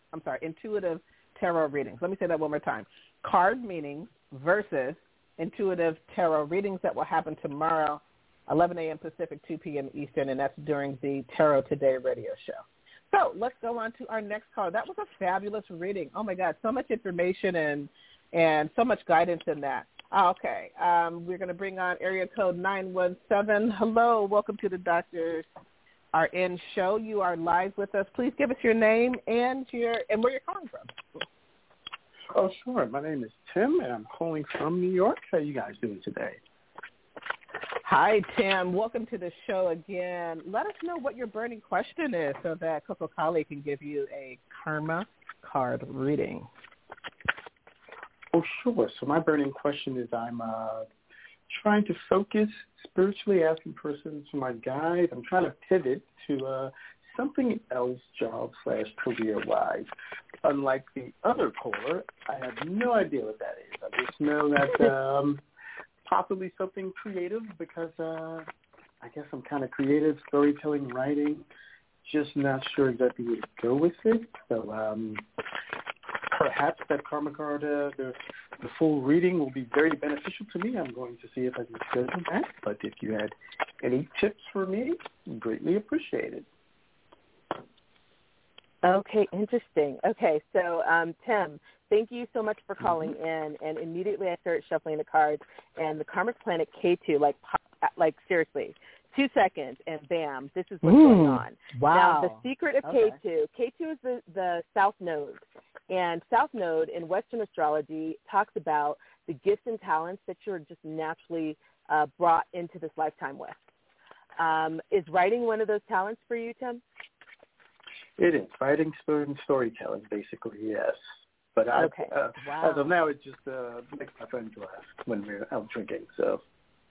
tarot readings. Let me say that one more time. Card meanings versus intuitive tarot readings that will happen tomorrow, 11 a.m. Pacific, 2 p.m. Eastern, and that's during the Tarot Today radio show. So let's go on to our next caller. That was a fabulous reading. Oh, my God, so much information and so much guidance in that. Okay, we're going to bring on area code 917. Hello, welcome to the Doctors Are In show. You are live with us. Please give us your name and where you're calling from. Oh, sure. My name is Tim, and I'm calling from New York. How are you guys doing today? Hi, Tim. Welcome to the show again. Let us know what your burning question is so that Coco Kali can give you a karma card reading. Oh, sure. So my burning question is I'm trying to focus spiritually, asking persons for my guide. I'm trying to pivot to something else job/career-wise. Unlike the other caller, I have no idea what that is. I just know that possibly something creative because I guess I'm kind of creative, storytelling, writing, just not sure exactly where to go with it. So perhaps that karma card, the full reading will be very beneficial to me. I'm going to see if I can schedule that. But if you had any tips for me, greatly appreciated. Okay, interesting. Okay, so Tim, thank you so much for calling in. And immediately I started shuffling the cards, and the karmic planet K2, like seriously, 2 seconds, and bam, this is what's going on. Wow. Now, the secret of K2 is the South Node. And South Node in Western astrology talks about the gifts and talents that you're just naturally brought into this lifetime with. Is writing one of those talents for you, Tim? It is. Writing and storytelling, basically, yes. But wow. As of now, it just makes my friends laugh when we're out drinking. So,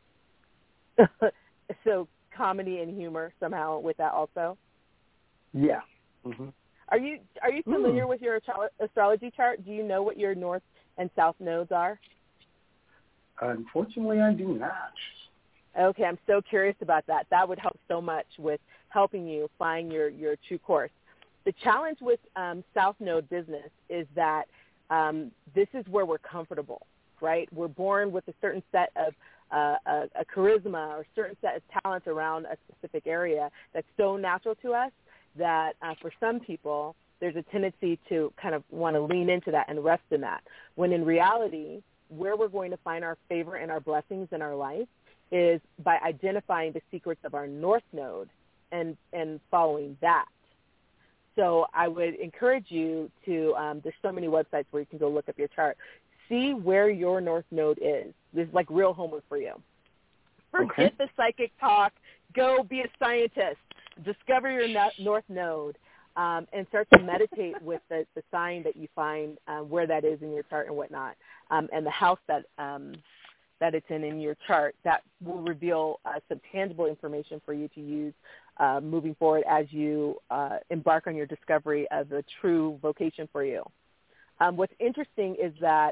so comedy and humor somehow with that also? Yeah. Mm-hmm. Are you familiar with your astrology chart? Do you know what your north and south nodes are? Unfortunately, I do not. Okay, I'm so curious about that. That would help so much with helping you find your true course. The challenge with South Node business is that this is where we're comfortable, right? We're born with a certain set of a charisma or a certain set of talents around a specific area that's so natural to us that for some people there's a tendency to kind of want to lean into that and rest in that, when in reality where we're going to find our favor and our blessings in our life is by identifying the secrets of our North Node and following that. So I would encourage you to, there's so many websites where you can go look up your chart. See where your North Node is. This is like real homework for you. Forget the psychic talk. Go be a scientist. Discover your North Node and start to meditate with the sign that you find where that is in your chart and whatnot, and the house that it's in your chart. That will reveal some tangible information for you to use moving forward as you embark on your discovery of the true vocation for you. What's interesting is that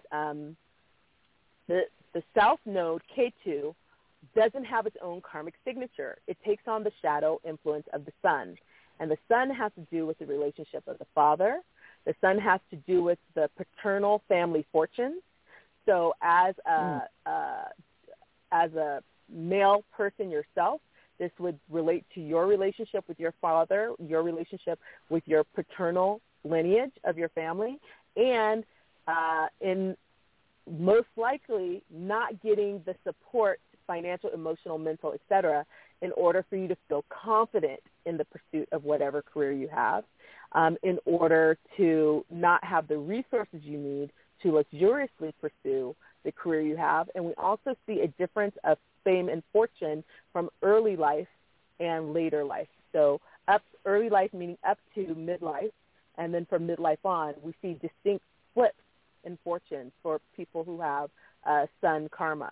the South Node, K2, doesn't have its own karmic signature. It takes on the shadow influence of the sun. And the sun has to do with the relationship of the father. The sun has to do with the paternal family fortunes. So as a male person yourself, This would relate to your relationship with your father, your relationship with your paternal lineage of your family, and in most likely not getting the support, financial, emotional, mental, etc., in order for you to feel confident in the pursuit of whatever career you have, in order to not have the resources you need to luxuriously pursue the career you have. And we also see a difference of fame and fortune from early life and later life. So early life meaning up to midlife, and then from midlife on, we see distinct flips in fortune for people who have sun karma.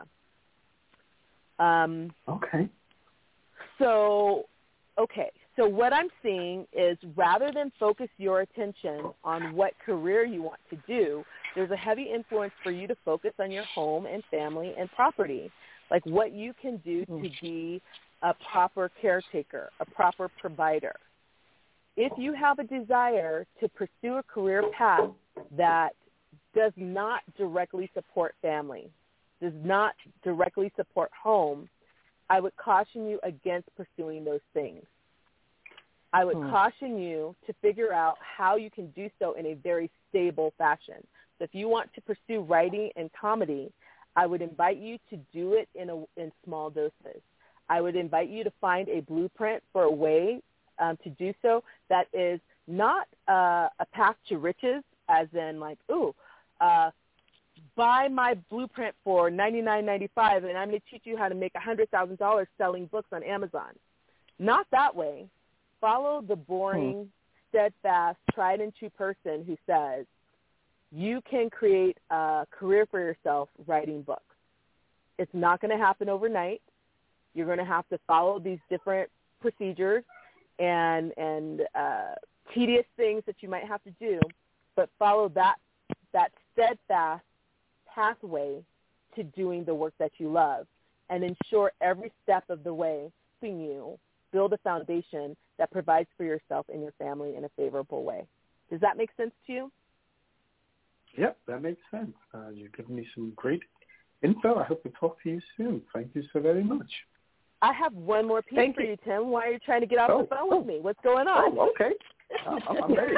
Okay. So what I'm seeing is rather than focus your attention on what career you want to do, there's a heavy influence for you to focus on your home and family and property, like what you can do to be a proper caretaker, a proper provider. If you have a desire to pursue a career path that does not directly support family, does not directly support home, I would caution you against pursuing those things. I would caution you to figure out how you can do so in a very stable fashion. So if you want to pursue writing and comedy, I would invite you to do it in small doses. I would invite you to find a blueprint for a way to do so that is not a path to riches, as in like, buy my blueprint for $99.95 and I'm going to teach you how to make $100,000 selling books on Amazon. Not that way. Follow the boring, steadfast, tried and true person who says you can create a career for yourself writing books. It's not going to happen overnight. You're going to have to follow these different procedures and tedious things that you might have to do, but follow that steadfast pathway to doing the work that you love, and ensure every step of the way helping you build a foundation that provides for yourself and your family in a favorable way. Does that make sense to you? Yep, that makes sense. You've given me some great info. I hope to talk to you soon. Thank you so very much. I have one more piece for you, Tim. Why are you trying to get off the phone with me? What's going on? Oh, okay. I'm ready.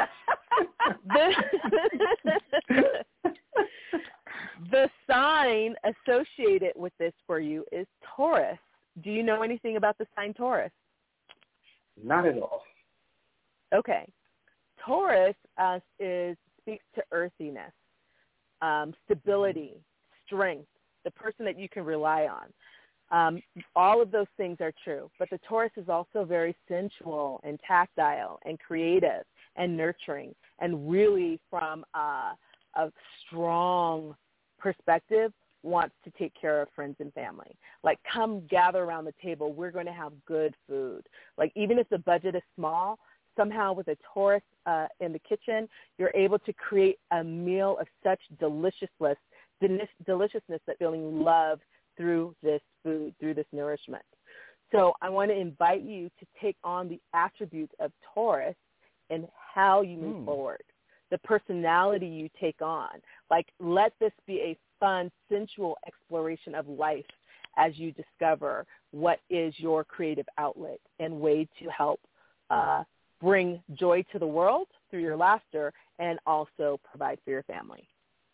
The sign associated with this for you is Taurus. Do you know anything about the sign Taurus? Not at all. Okay. Taurus speaks to earthiness, stability, strength, the person that you can rely on. All of those things are true, but the Taurus is also very sensual and tactile and creative and nurturing, and really from a strong perspective wants to take care of friends and family. Like, come gather around the table. We're going to have good food. Like, even if the budget is small, somehow with a Taurus in the kitchen, you're able to create a meal of such deliciousness that feeling loved through this food, through this nourishment. So I want to invite you to take on the attributes of Taurus and how you move forward, the personality you take on. Like, let this be a fun, sensual exploration of life as you discover what is your creative outlet and way to help bring joy to the world through your laughter and also provide for your family.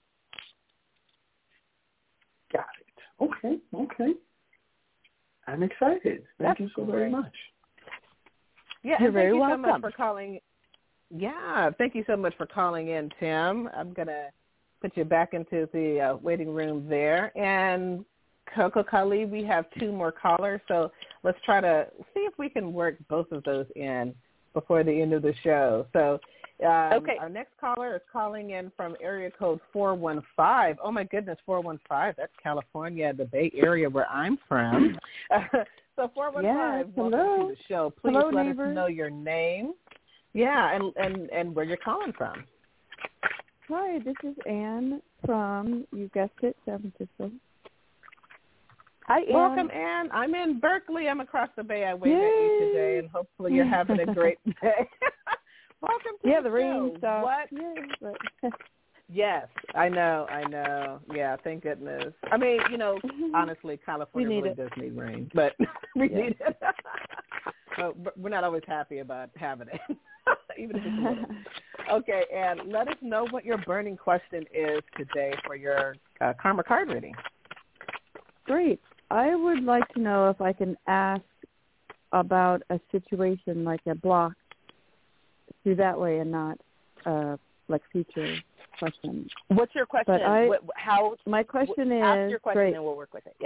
Got it. Okay. I'm excited. Thank you so very much. Yeah, you're very welcome. Thank you so much for calling. Yeah, thank you so much for calling in, Tim. I'm going to put you back into the waiting room there. And Coco Kali, we have two more callers, so let's try to see if we can work both of those in before the end of the show. So our next caller is calling in from area code 415. Oh, my goodness, 415. That's California, the Bay Area where I'm from. So 415, welcome to the show. Please let us know your name. Yeah, and where you're calling from. Hi, this is Anne from, you guessed it, San Francisco. Hi, Anne. Welcome, Anne. I'm in Berkeley. I'm across the bay. I waved at you today, and hopefully you're having a great day. Welcome to the rain show. stuff. What? Yes, I know. Yeah, thank goodness. I mean, honestly, California really does need rain, but we need it. But we're not always happy about having it, even if it's a little. Okay, and let us know what your burning question is today for your karma card reading. Great. I would like to know if I can ask about a situation like a block through that way and not like future questions. What's your question? My question is, ask your question great. And we'll work with it. Yeah.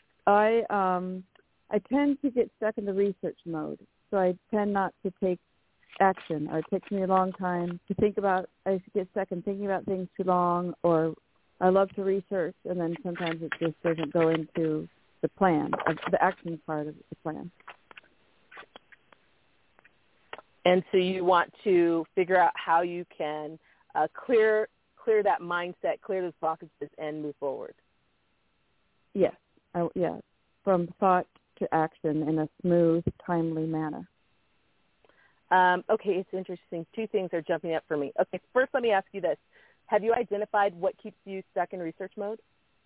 I tend to get stuck in the research mode, so I tend not to take action. Or it takes me a long time to think about. I get stuck in thinking about things too long, or I love to research, and then sometimes it just doesn't go into the plan, the action part of the plan. And so you want to figure out how you can clear that mindset, clear those blockages, and move forward. Yes. From thought to action in a smooth, timely manner. Okay, it's interesting. Two things are jumping up for me. Okay, first let me ask you this. Have you identified what keeps you stuck in research mode?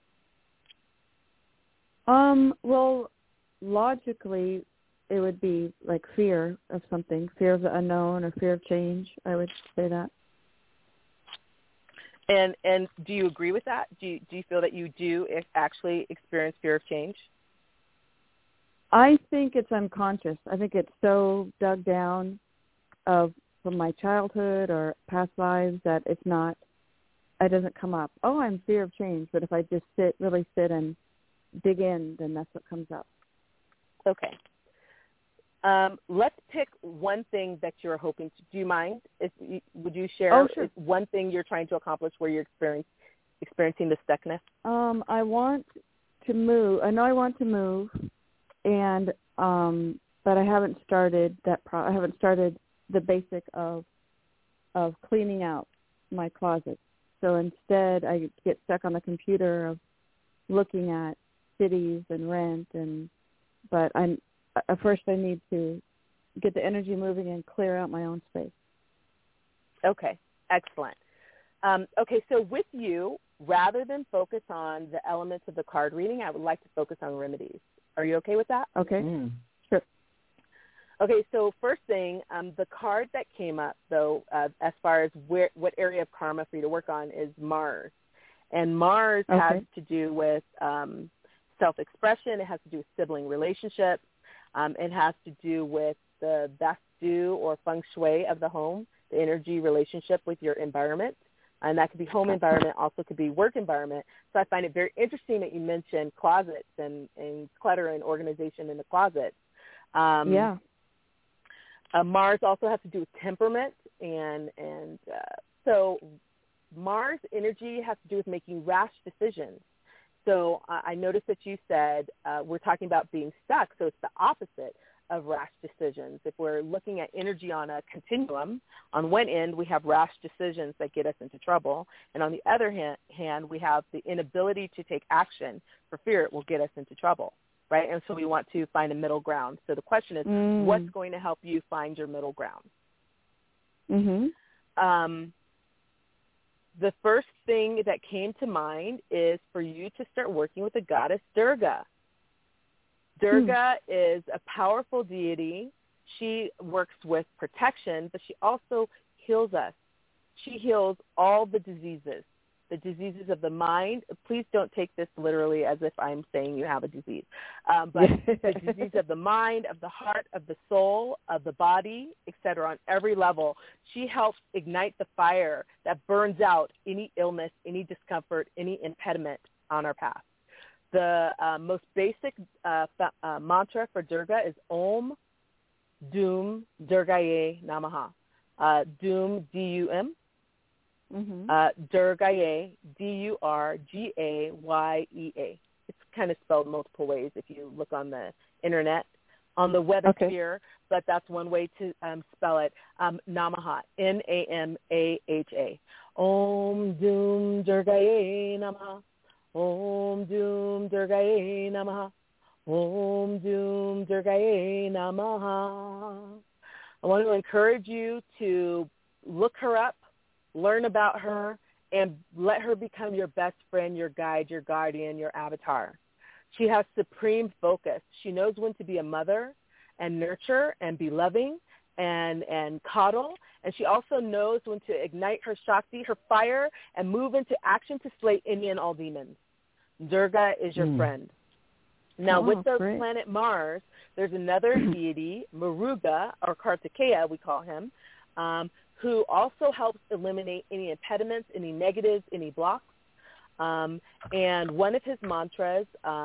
Well, logically, it would be like fear of something, fear of the unknown or fear of change. I would say that. And do you agree with that? Do you feel that you do actually experience fear of change? I think it's unconscious. I think it's so dug down from my childhood or past lives that it doesn't come up. Oh, I'm fear of change. But if I just really sit and dig in, then that's what comes up. Okay. Let's pick one thing that you're hoping to. Do you mind? Would you share one thing you're trying to accomplish where you're experiencing the stuckness? I want to move. I know I want to move, and but I haven't started that. I haven't started the basic of cleaning out my closet. So instead, I get stuck on the computer of looking at cities and rent, but first I need to get the energy moving and clear out my own space. Okay, excellent. Okay, so with you, rather than focus on the elements of the card reading, I would like to focus on remedies. Are you okay with that? Okay, sure. Okay, so first thing, the card that came up, though, as far as what area of karma for you to work on is Mars. And Mars has to do with self-expression. It has to do with sibling relationships. It has to do with the vastu or feng shui of the home, the energy relationship with your environment. And that could be home environment, also could be work environment. So I find it very interesting that you mentioned closets and clutter and organization in the closet. Mars also has to do with temperament. So Mars energy has to do with making rash decisions. So I noticed that you said we're talking about being stuck, so it's the opposite of rash decisions. If we're looking at energy on a continuum, on one end we have rash decisions that get us into trouble, and on the other hand we have the inability to take action for fear it will get us into trouble, right? And so we want to find a middle ground. So the question is, what's going to help you find your middle ground? The first thing that came to mind is for you to start working with the goddess Durga. Durga is a powerful deity. She works with protection, but she also heals us. She heals all the diseases of the mind. Please don't take this literally as if I'm saying you have a disease. But the disease of the mind, of the heart, of the soul, of the body, etc. on every level. She helps ignite the fire that burns out any illness, any discomfort, any impediment on our path. The most basic mantra for Durga is Om Dum Durgaye Namaha. Dum, D-U-M. Durgaye, D-U-R-G-A-Y-E-A. It's kind of spelled multiple ways if you look on the internet, on the webosphere, but that's one way to spell it. Namaha, N-A-M-A-H-A. Om Dum Durgaye Namaha. Om Dum Durgaye Namaha. Om Dum Durgaye Namaha. I want to encourage you to look her up, learn about her, and let her become your best friend, your guide, your guardian, your avatar. She has supreme focus. She knows when to be a mother and nurture and be loving and coddle. And she also knows when to ignite her Shakti, her fire, and move into action to slay any and all demons. Durga is your friend. Now, with the planet Mars, there's another deity, Muruga, or Kartikeya, we call him, who also helps eliminate any impediments, any negatives, any blocks. And one of his mantras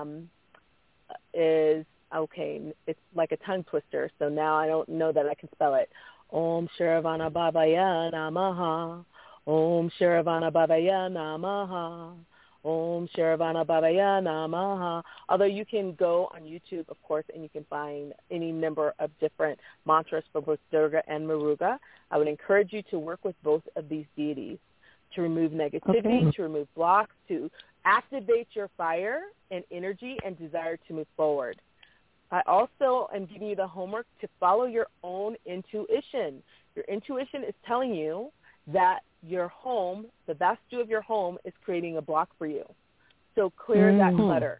is, it's like a tongue twister, so now I don't know that I can spell it. Om Sharavana Bhavaya Namaha. Om Sharavana Bhavaya Namaha. Om Sharavana Bhavaya Namaha. Although you can go on YouTube, of course, and you can find any number of different mantras for both Durga and Muruga. I would encourage you to work with both of these deities to remove negativity, to remove blocks, to activate your fire and energy and desire to move forward. I also am giving you the homework to follow your own intuition. Your intuition is telling you that your home, the vastu of your home, is creating a block for you. So clear that clutter.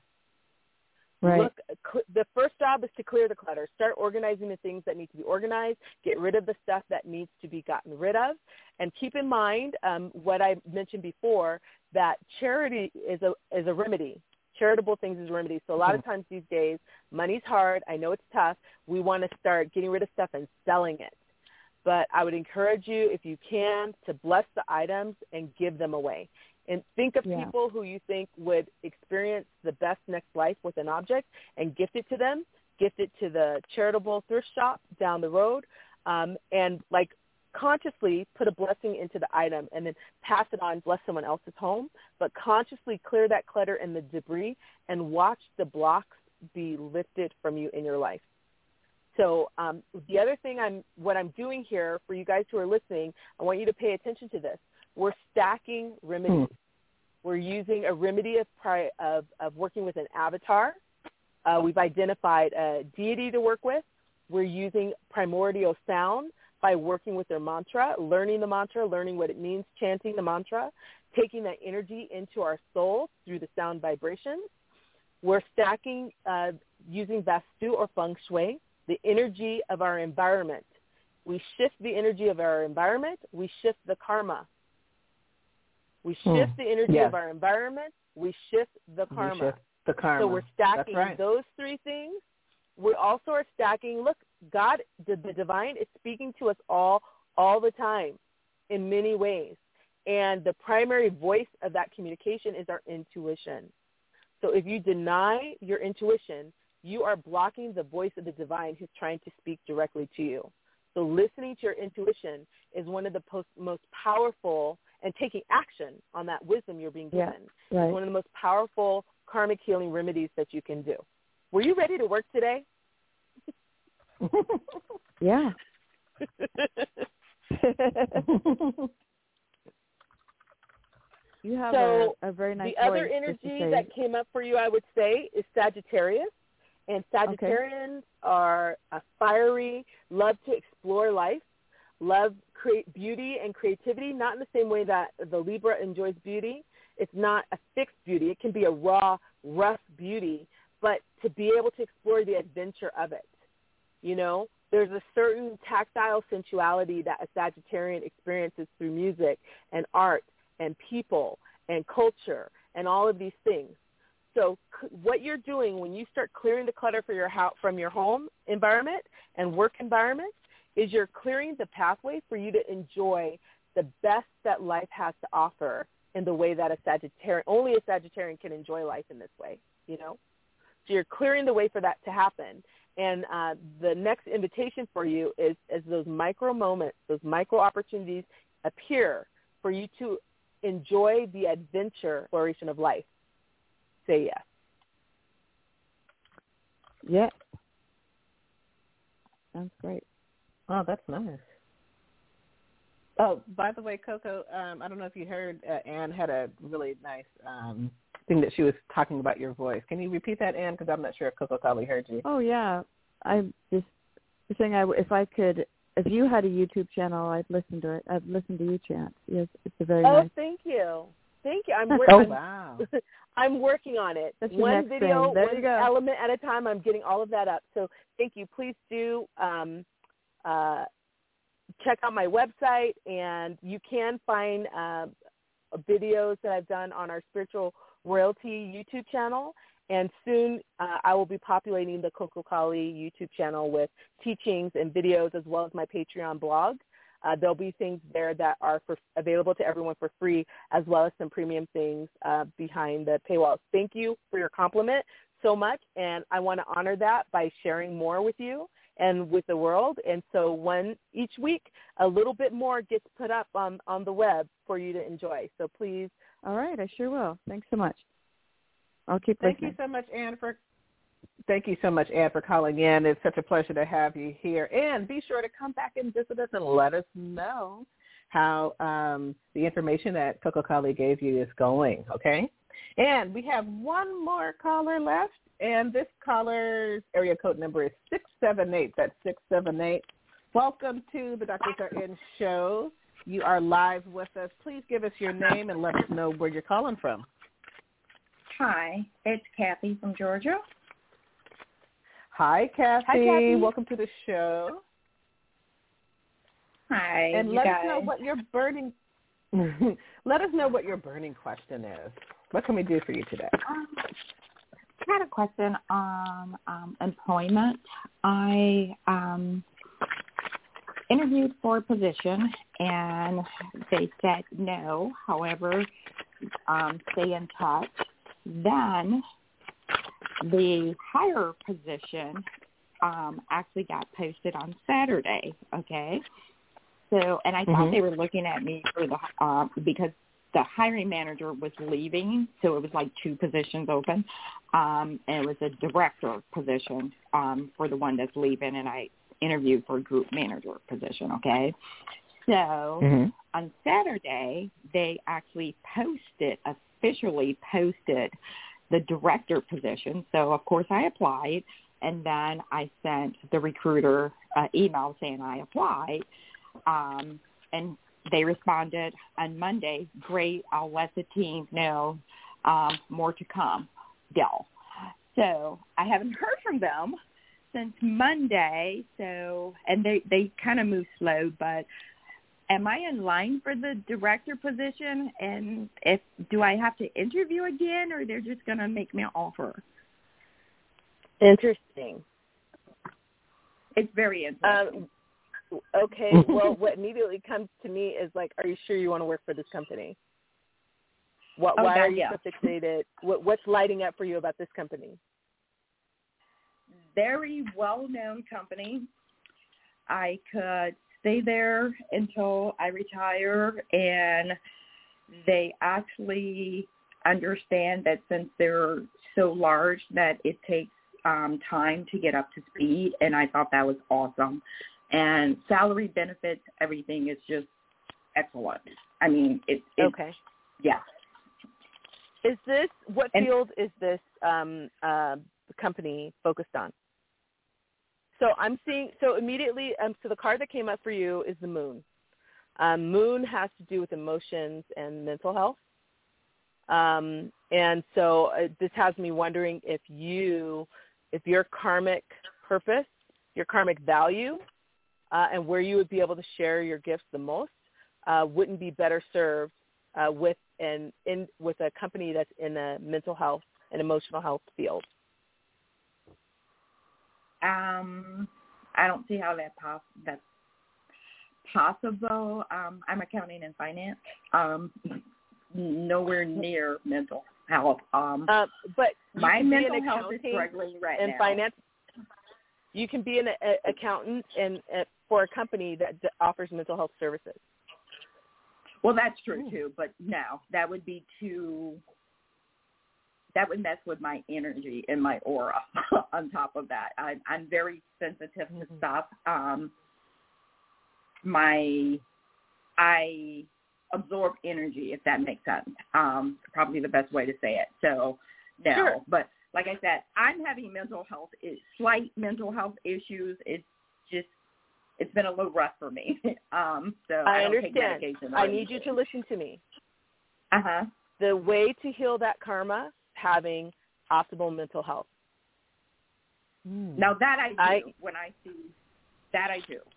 Right. The first job is to clear the clutter. Start organizing the things that need to be organized. Get rid of the stuff that needs to be gotten rid of. And keep in mind what I mentioned before, that charity is a remedy. Charitable things is a remedy. So a lot of times these days, money's hard. I know it's tough. We want to start getting rid of stuff and selling it. But I would encourage you, if you can, to bless the items and give them away. And think of people who you think would experience the best next life with an object and gift it to them. Gift it to the charitable thrift shop down the road. And like consciously put a blessing into the item and then pass it on, bless someone else's home. But consciously clear that clutter and the debris and watch the blocks be lifted from you in your life. So the other thing what I'm doing here for you guys who are listening, I want you to pay attention to this. We're stacking remedies. We're using a remedy of working with an avatar. We've identified a deity to work with. We're using primordial sound by working with their mantra, learning the mantra, learning what it means, chanting the mantra, taking that energy into our soul through the sound vibrations. We're stacking using Vastu or Feng Shui, the energy of our environment. We shift the energy of our environment. We shift the karma. We shift the energy of our environment. We shift the karma. Shift the karma. So we're stacking those three things. We also are stacking, look, God, the divine is speaking to us all the time in many ways. And the primary voice of that communication is our intuition. So if you deny your intuition, you are blocking the voice of the divine who's trying to speak directly to you. So listening to your intuition is one of the most powerful, and taking action on that wisdom you're being given is one of the most powerful karmic healing remedies that you can do. Were you ready to work today? Yeah. You have a very nice The other voice, energy that came up for you, I would say, is Sagittarius. And Sagittarians are fiery, love to explore life, love create beauty and creativity, not in the same way that the Libra enjoys beauty. It's not a fixed beauty. It can be a raw, rough beauty, but to be able to explore the adventure of it. You know, there's a certain tactile sensuality that a Sagittarian experiences through music and art and people and culture and all of these things. So what you're doing when you start clearing the clutter for your house, from your home environment and work environment, is you're clearing the pathway for you to enjoy the best that life has to offer in the way that only a Sagittarian can enjoy life in this way, you know? So you're clearing the way for that to happen. And the next invitation for you is as those micro moments, those micro opportunities appear for you to enjoy the adventure exploration of life. Say yes. Yeah. Sounds great. Oh, that's nice. Oh, by the way, Coco, I don't know if you heard, Anne had a really nice thing that she was talking about your voice. Can you repeat that, Anne? Because I'm not sure if Coco probably heard you. Oh, yeah. I'm just saying if I could if you had a YouTube channel, I'd listen to it. I'd listen to you chant. Yes, it's a very nice. Oh, thank you. Thank you. Wow. I'm working on it. That's your One next video, thing. There one you go. element at a time. I'm getting all of that up. So thank you. Please do check out my website, and you can find videos that I've done on our Spiritual Royalty YouTube channel. And soon I will be populating the Coco Kali YouTube channel with teachings and videos, as well as my Patreon blog. There'll be things there that are available to everyone for free, as well as some premium things behind the paywall. Thank you for your compliment so much, and I want to honor that by sharing more with you and with the world. And so each week, a little bit more gets put up on the web for you to enjoy. So please. All right, I sure will. Thanks so much. I'll keep Thank listening. you so much, Ann, for calling in. It's such a pleasure to have you here. And be sure to come back and visit us and let us know how the information that Coco Kali gave you is going, okay? And we have one more caller left, and this caller's area code number is 678. That's 678. Welcome to the Doctors Are In show. You are live with us. Please give us your name and let us know where you're calling from. Hi, it's Kathy from Georgia. Hi, Kathy. Hi, Kathy. Welcome to the show. Hi, And you let guys. us know what your burning question is. What can we do for you today? I had a question on employment. I interviewed for a position, and they said no. However, stay in touch. Then the higher position actually got posted on Saturday, okay? So, and I thought they were looking at me for the because the hiring manager was leaving, so it was like two positions open, and it was a director position for the one that's leaving, and I interviewed for a group manager position, okay? So on Saturday, they actually officially posted the director position. So, of course, I applied, and then I sent the recruiter an email saying I applied, and they responded on Monday, great, I'll let the team know, more to come, Dell. So I haven't heard from them since Monday, and they kind of move slow, but am I in line for the director position? And do I have to interview again, or they're just going to make me an offer? Interesting. It's very interesting. Okay, well, what immediately comes to me is like, are you sure you want to work for this company? Why are you so fixated? What's lighting up for you about this company? Very well-known company. I could stay there until I retire, and they actually understand that since they're so large that it takes time to get up to speed, and I thought that was awesome. And salary, benefits, everything is just excellent. I mean, it's okay. Yeah. Is this what field is this company focused on? So I'm seeing. So immediately, so the card that came up for you is the moon. Moon has to do with emotions and mental health. And so this has me wondering if your karmic purpose, your karmic value, and where you would be able to share your gifts the most, wouldn't be better served with a company that's in a mental health and emotional health field. I don't see how that's possible. I'm accounting and finance. Nowhere near mental health. But my mental health is struggling right now. Finance. You can be an accountant for a company that offers mental health services. Well, that's true too, but no, that would be that would mess with my energy and my aura. On top of that, I'm very sensitive to stuff. I absorb energy, if that makes sense. Probably the best way to say it. So no, sure. But like I said, I'm having slight mental health issues. It's just it's been a little rough for me. So I don't take understand. medication. I need you to listen to me. Uh-huh. The way to heal that karma, having optimal mental health. Now that I do, when I see that I do.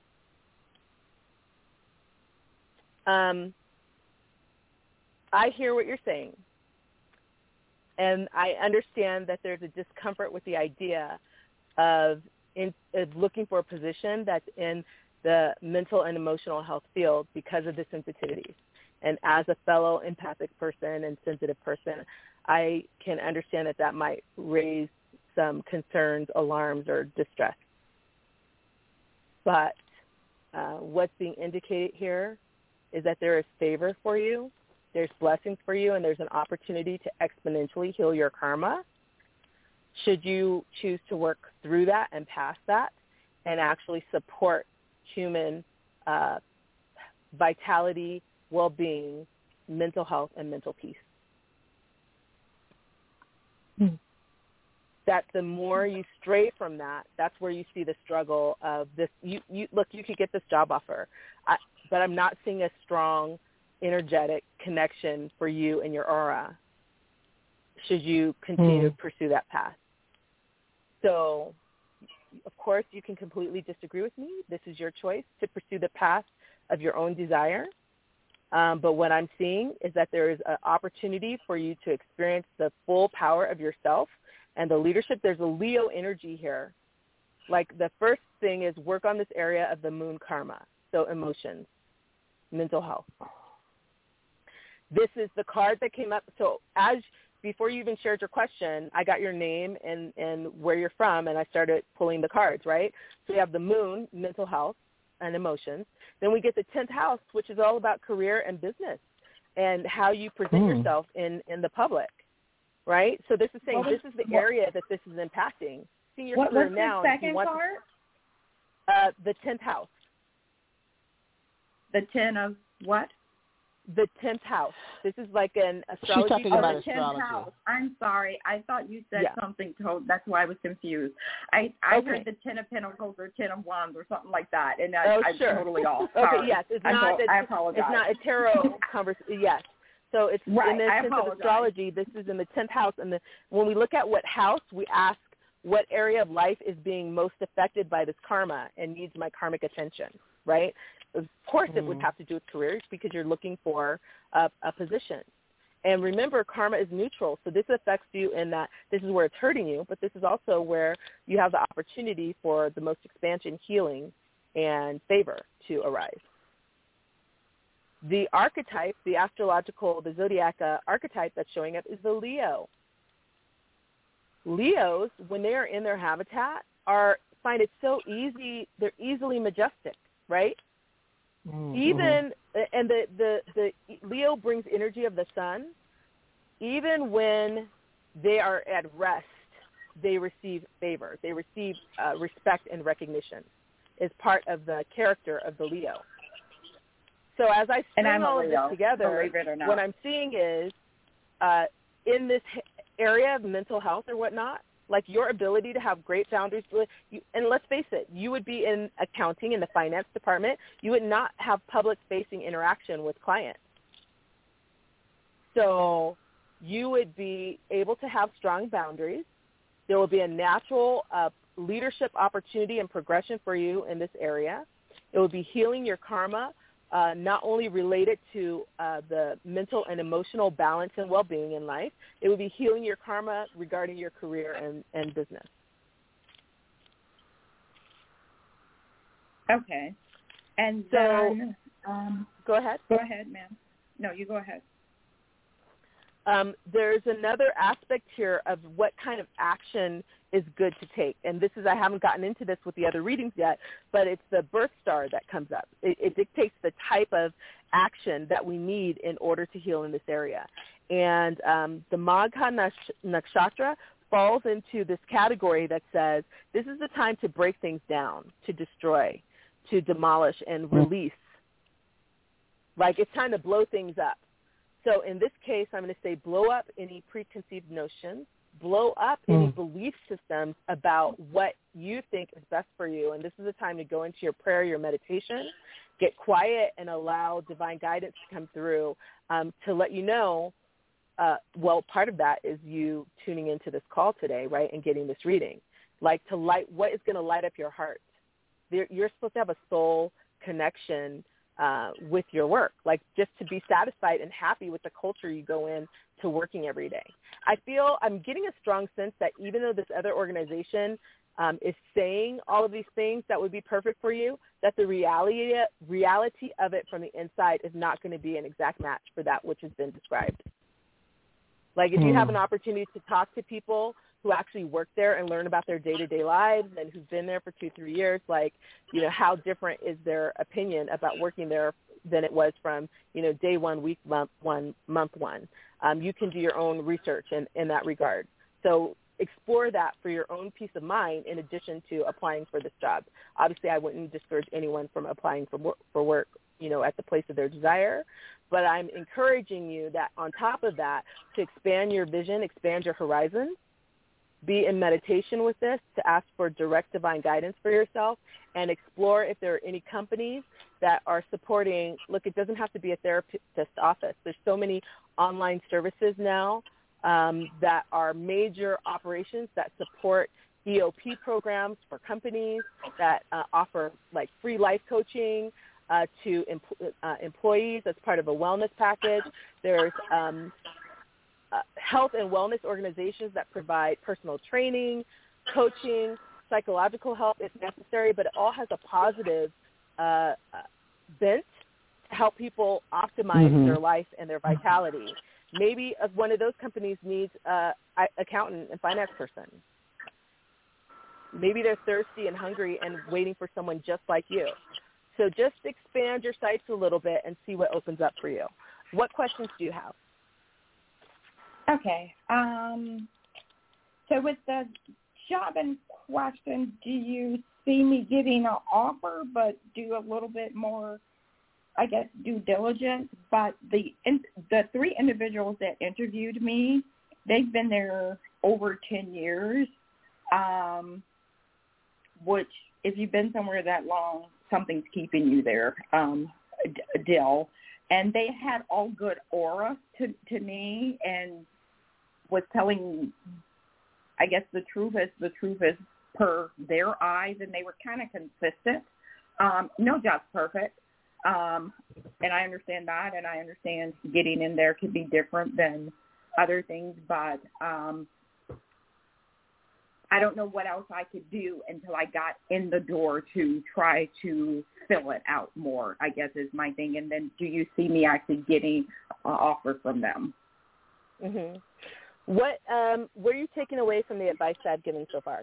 I hear what you're saying. And I understand that there's a discomfort with the idea of looking for a position that's in the mental and emotional health field because of the sensitivities. And as a fellow empathic person and sensitive person, I can understand that might raise some concerns, alarms, or distress. But what's being indicated here is that there is favor for you, there's blessings for you, and there's an opportunity to exponentially heal your karma should you choose to work through that and past that and actually support human vitality, well-being, mental health, and mental peace. That the more you stray from that, that's where you see the struggle of this. Look, you could get this job offer, but I'm not seeing a strong, energetic connection for you and your aura should you continue to pursue that path. So, of course, you can completely disagree with me. This is your choice to pursue the path of your own desire. But what I'm seeing is that there is an opportunity for you to experience the full power of yourself and the leadership. There's a Leo energy here. Like the first thing is work on this area of the moon karma, so emotions, mental health. This is the card that came up. So before you even shared your question, I got your name and where you're from, and I started pulling the cards, right? So we have the moon, mental health and emotions. Then we get the 10th house, which is all about career and business and how you present yourself in the public, right? So this is saying this is the area that this is impacting. See your career now. What's the second card? The 10th house. The 10 of what? The 10th house. This is like an astrology. She's talking about the 10th astrology. House. I'm sorry. I thought you said something. That's why I was confused. I heard the 10 of Pentacles or 10 of Wands or something like that, and I'm totally off. Okay, yes. I apologize. It's not a tarot conversation. Yes. So it's right. in the sense of astrology. This is in the 10th house. And when we look at what house, we ask what area of life is being most affected by this karma and needs my karmic attention, right? Of course, it would have to do with careers because you're looking for a position. And remember, karma is neutral, so this affects you in that this is where it's hurting you, but this is also where you have the opportunity for the most expansion, healing, and favor to arise. The archetype, the astrological, the zodiac archetype that's showing up is the Leo. Leos, when they are in their habitat, find it so easy, they're easily majestic, right? Even and the Leo brings energy of the sun. Even when they are at rest, they receive favor. They receive respect and recognition. Is part of the character of the Leo. So as I string all of this together, what I'm seeing is in this area of mental health or whatnot, like your ability to have great boundaries. And let's face it, you would be in accounting in the finance department. You would not have public-facing interaction with clients. So you would be able to have strong boundaries. There will be a natural leadership opportunity and progression for you in this area. It will be healing your karma, not only related to the mental and emotional balance and well-being in life, it will be healing your karma regarding your career and business. Okay. And so, then, go ahead. Go ahead, ma'am. No, you go ahead. There's another aspect here of what kind of action is good to take. And this is, I haven't gotten into this with the other readings yet, but it's the birth star that comes up. It dictates the type of action that we need in order to heal in this area. And the Magha Nakshatra falls into this category that says this is the time to break things down, to destroy, to demolish and release. Like it's time to blow things up. So in this case, I'm going to say blow up any preconceived notions, blow up any belief systems about what you think is best for you. And this is a time to go into your prayer, your meditation, get quiet, and allow divine guidance to come through to let you know. Well, part of that is you tuning into this call today, right, and getting this reading. Like what is going to light up your heart. You're supposed to have a soul connection with your work, like just to be satisfied and happy with the culture you go in to working every day. I feel I'm getting a strong sense that even though this other organization is saying all of these things that would be perfect for you, that the reality of it from the inside is not going to be an exact match for that which has been described. Like if you have an opportunity to talk to people who actually work there and learn about their day-to-day lives and who've been there for 2-3 years, like, you know, how different is their opinion about working there than it was from, you know, day one, week, month one. You can do your own research in that regard. So explore that for your own peace of mind in addition to applying for this job. Obviously, I wouldn't discourage anyone from applying for work, you know, at the place of their desire. But I'm encouraging you that on top of that, to expand your vision, expand your horizons, be in meditation with this, to ask for direct divine guidance for yourself, and explore if there are any companies that are supporting. Look, it doesn't have to be a therapist office. There's so many online services now that are major operations that support EOP programs for companies that offer like free life coaching to employees as part of a wellness package. There's health and wellness organizations that provide personal training, coaching, psychological help if necessary, but it all has a positive bent to help people optimize their life and their vitality. Maybe one of those companies needs an accountant and finance person. Maybe they're thirsty and hungry and waiting for someone just like you. So just expand your sights a little bit and see what opens up for you. What questions do you have? Okay. So with the job in question, do you see me getting an offer but do a little bit more, I guess, due diligence? But the 3 individuals that interviewed me, they've been there over 10 years, which if you've been somewhere that long, something's keeping you there, Dill. And they had all good aura to me and was telling, I guess, the truth is per their eyes, and they were kind of consistent. No job's perfect, and I understand that, and I understand getting in there could be different than other things, but I don't know what else I could do until I got in the door to try to fill it out more, I guess is my thing. And then do you see me actually getting an offer from them? Mm-hmm. What were you taking away from the advice I've given so far?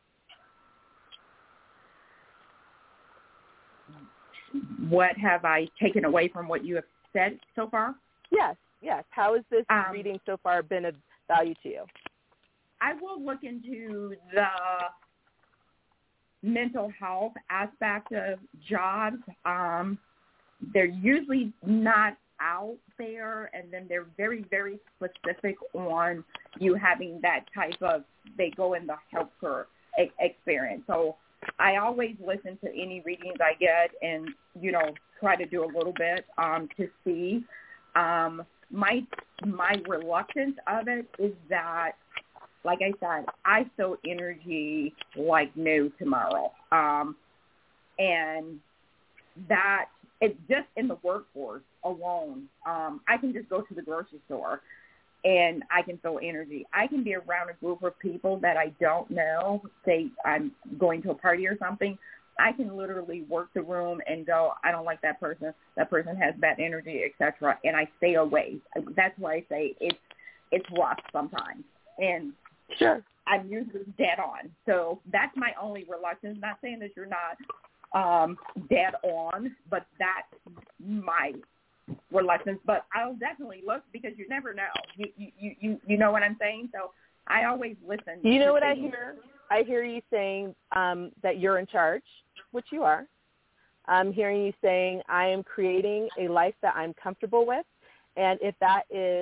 What have I taken away from what you have said so far? Yes. How has this reading so far been of value to you? I will look into the mental health aspect of jobs. They're usually not out there, and then they're very, very specific on you having that type of, they go in the healthcare experience. So I always listen to any readings I get and, you know, try to do a little bit to see. My reluctance of it is that, like I said, I feel energy like no tomorrow. And that it's just in the workforce alone. I can just go to the grocery store and I can feel energy. I can be around a group of people that I don't know, say I'm going to a party or something. I can literally work the room and go, I don't like that person. That person has bad energy, etc. And I stay away. That's why I say it's rough sometimes. And sure, I'm usually dead on. So that's my only reluctance. Not saying that you're not dead on, but that's my reluctance. But I'll definitely look because you never know. You know what I'm saying? So I always listen. You know what I hear? I hear you saying that you're in charge, which you are. I'm hearing you saying I am creating a life that I'm comfortable with. And if that is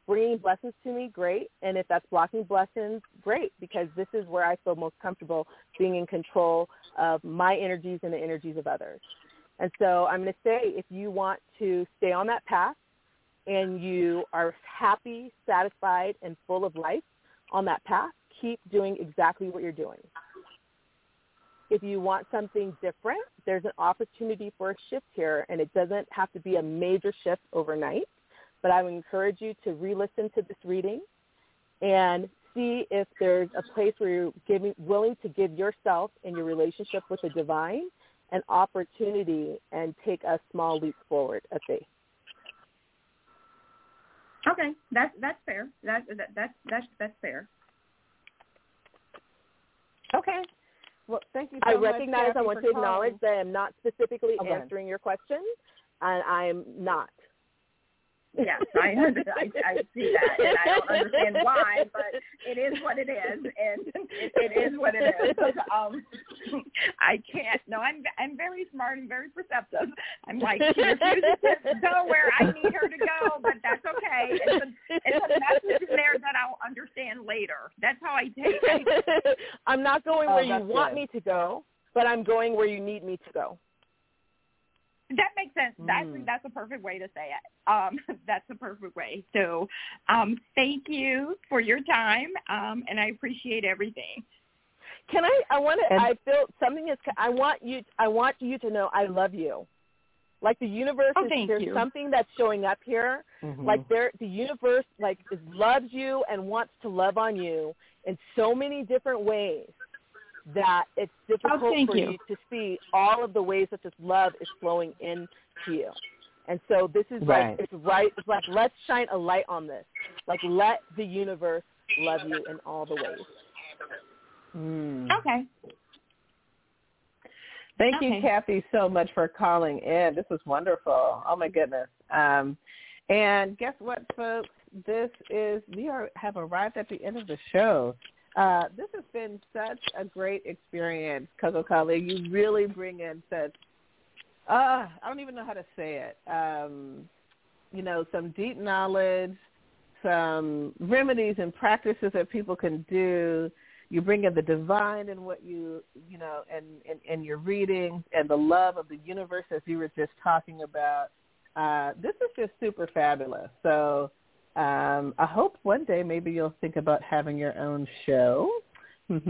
bringing blessings to me, great. And if that's blocking blessings, great, because this is where I feel most comfortable being in control of my energies and the energies of others. And so I'm going to say, if you want to stay on that path and you are happy, satisfied, and full of life on that path, keep doing exactly what you're doing. If you want something different, there's an opportunity for a shift here, and it doesn't have to be a major shift overnight. But I would encourage you to re-listen to this reading and see if there's a place where you're willing to give yourself and your relationship with the divine an opportunity and take a small leap forward of faith. Okay, that's fair. That's fair. Okay. Well, thank you so much. I recognize I want to acknowledge that I am not specifically answering your question, and I am not. Yes, I see that, and I don't understand why, but it is what it is, and it is what it is. I can't. No, I'm very smart and very perceptive. I'm like, she refuses to go where I need her to go, but that's okay. It's a message in there that I'll understand later. That's how I take it. I'm not going where you want me to go, but I'm going where you need me to go. That makes sense. That's a perfect way to say it. That's a perfect way. So thank you for your time, and I appreciate everything. Can I feel something is, I want you to know I love you. Like the universe, there's something that's showing up here. Mm-hmm. Like the universe loves you and wants to love on you in so many different ways that it's difficult for you to see all of the ways that this love is flowing into you. And so this is it's like, let's shine a light on this. Like, let the universe love you in all the ways. Okay. Thank you, Kathy, so much for calling in. This was wonderful. Oh, my goodness. And guess what, folks? We have arrived at the end of the show. This has been such a great experience, Coco Kali. You really bring in such, I don't even know how to say it, some deep knowledge, some remedies and practices that people can do. You bring in the divine in what and your readings, and the love of the universe, as you were just talking about. This is just super fabulous. So I hope one day maybe you'll think about having your own show. But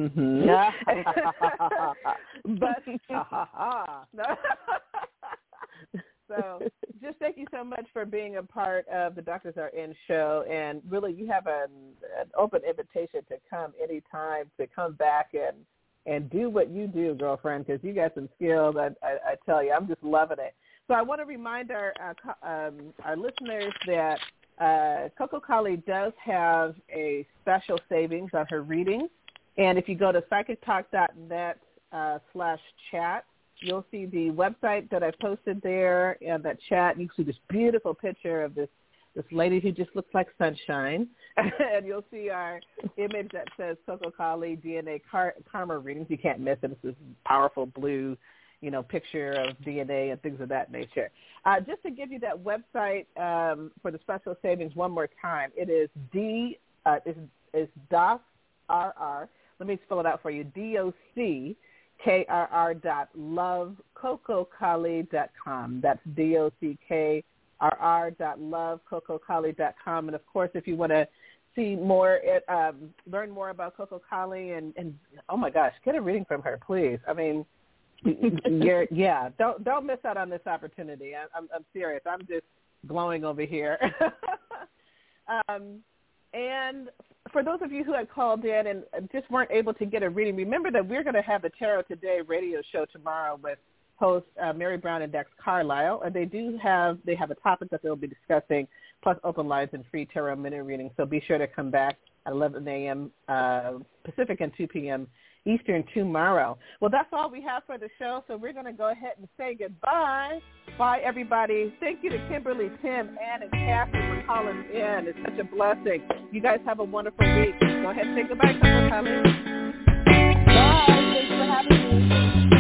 so just thank you so much for being a part of the Doctors Are In show, and really you have an open invitation to come anytime, to come back and do what you do, girlfriend, because you got some skills. I tell you, I'm just loving it. So I want to remind our listeners that Coco Kali does have a special savings on her readings. And if you go to psychictalk.net /chat, you'll see the website that I posted there and that chat. You see this beautiful picture of this lady who just looks like sunshine. And you'll see our image that says Coco Kali DNA Karma Readings. You can't miss it. It's this powerful blue picture of DNA and things of that nature. Just to give you that website for the special savings one more time, it is is DOCKRR. Let me spell it out for you. DOCKRR.lovecocokali.com. That's DOCKRR.lovecocokali.com. And of course, if you want to see more, learn more about Coco Kali, and oh my gosh, get a reading from her, please. I mean, don't miss out on this opportunity. I'm serious. I'm just glowing over here. And for those of you who had called in and just weren't able to get a reading, remember that we're going to have the Tarot Today radio show tomorrow with hosts Mary Brown and Dex Carlisle, and they have a topic that they'll be discussing, plus open lines and free tarot minute readings. So be sure to come back at 11 a.m. Pacific and 2 p.m. Eastern tomorrow. Well, that's all we have for the show, so we're going to go ahead and say goodbye. Bye, everybody. Thank you to Kimberly, Tim, Ann, and Kathy for calling in. It's such a blessing. You guys have a wonderful week. Go ahead and say goodbye, Coco Kali. Bye. Thanks for having me.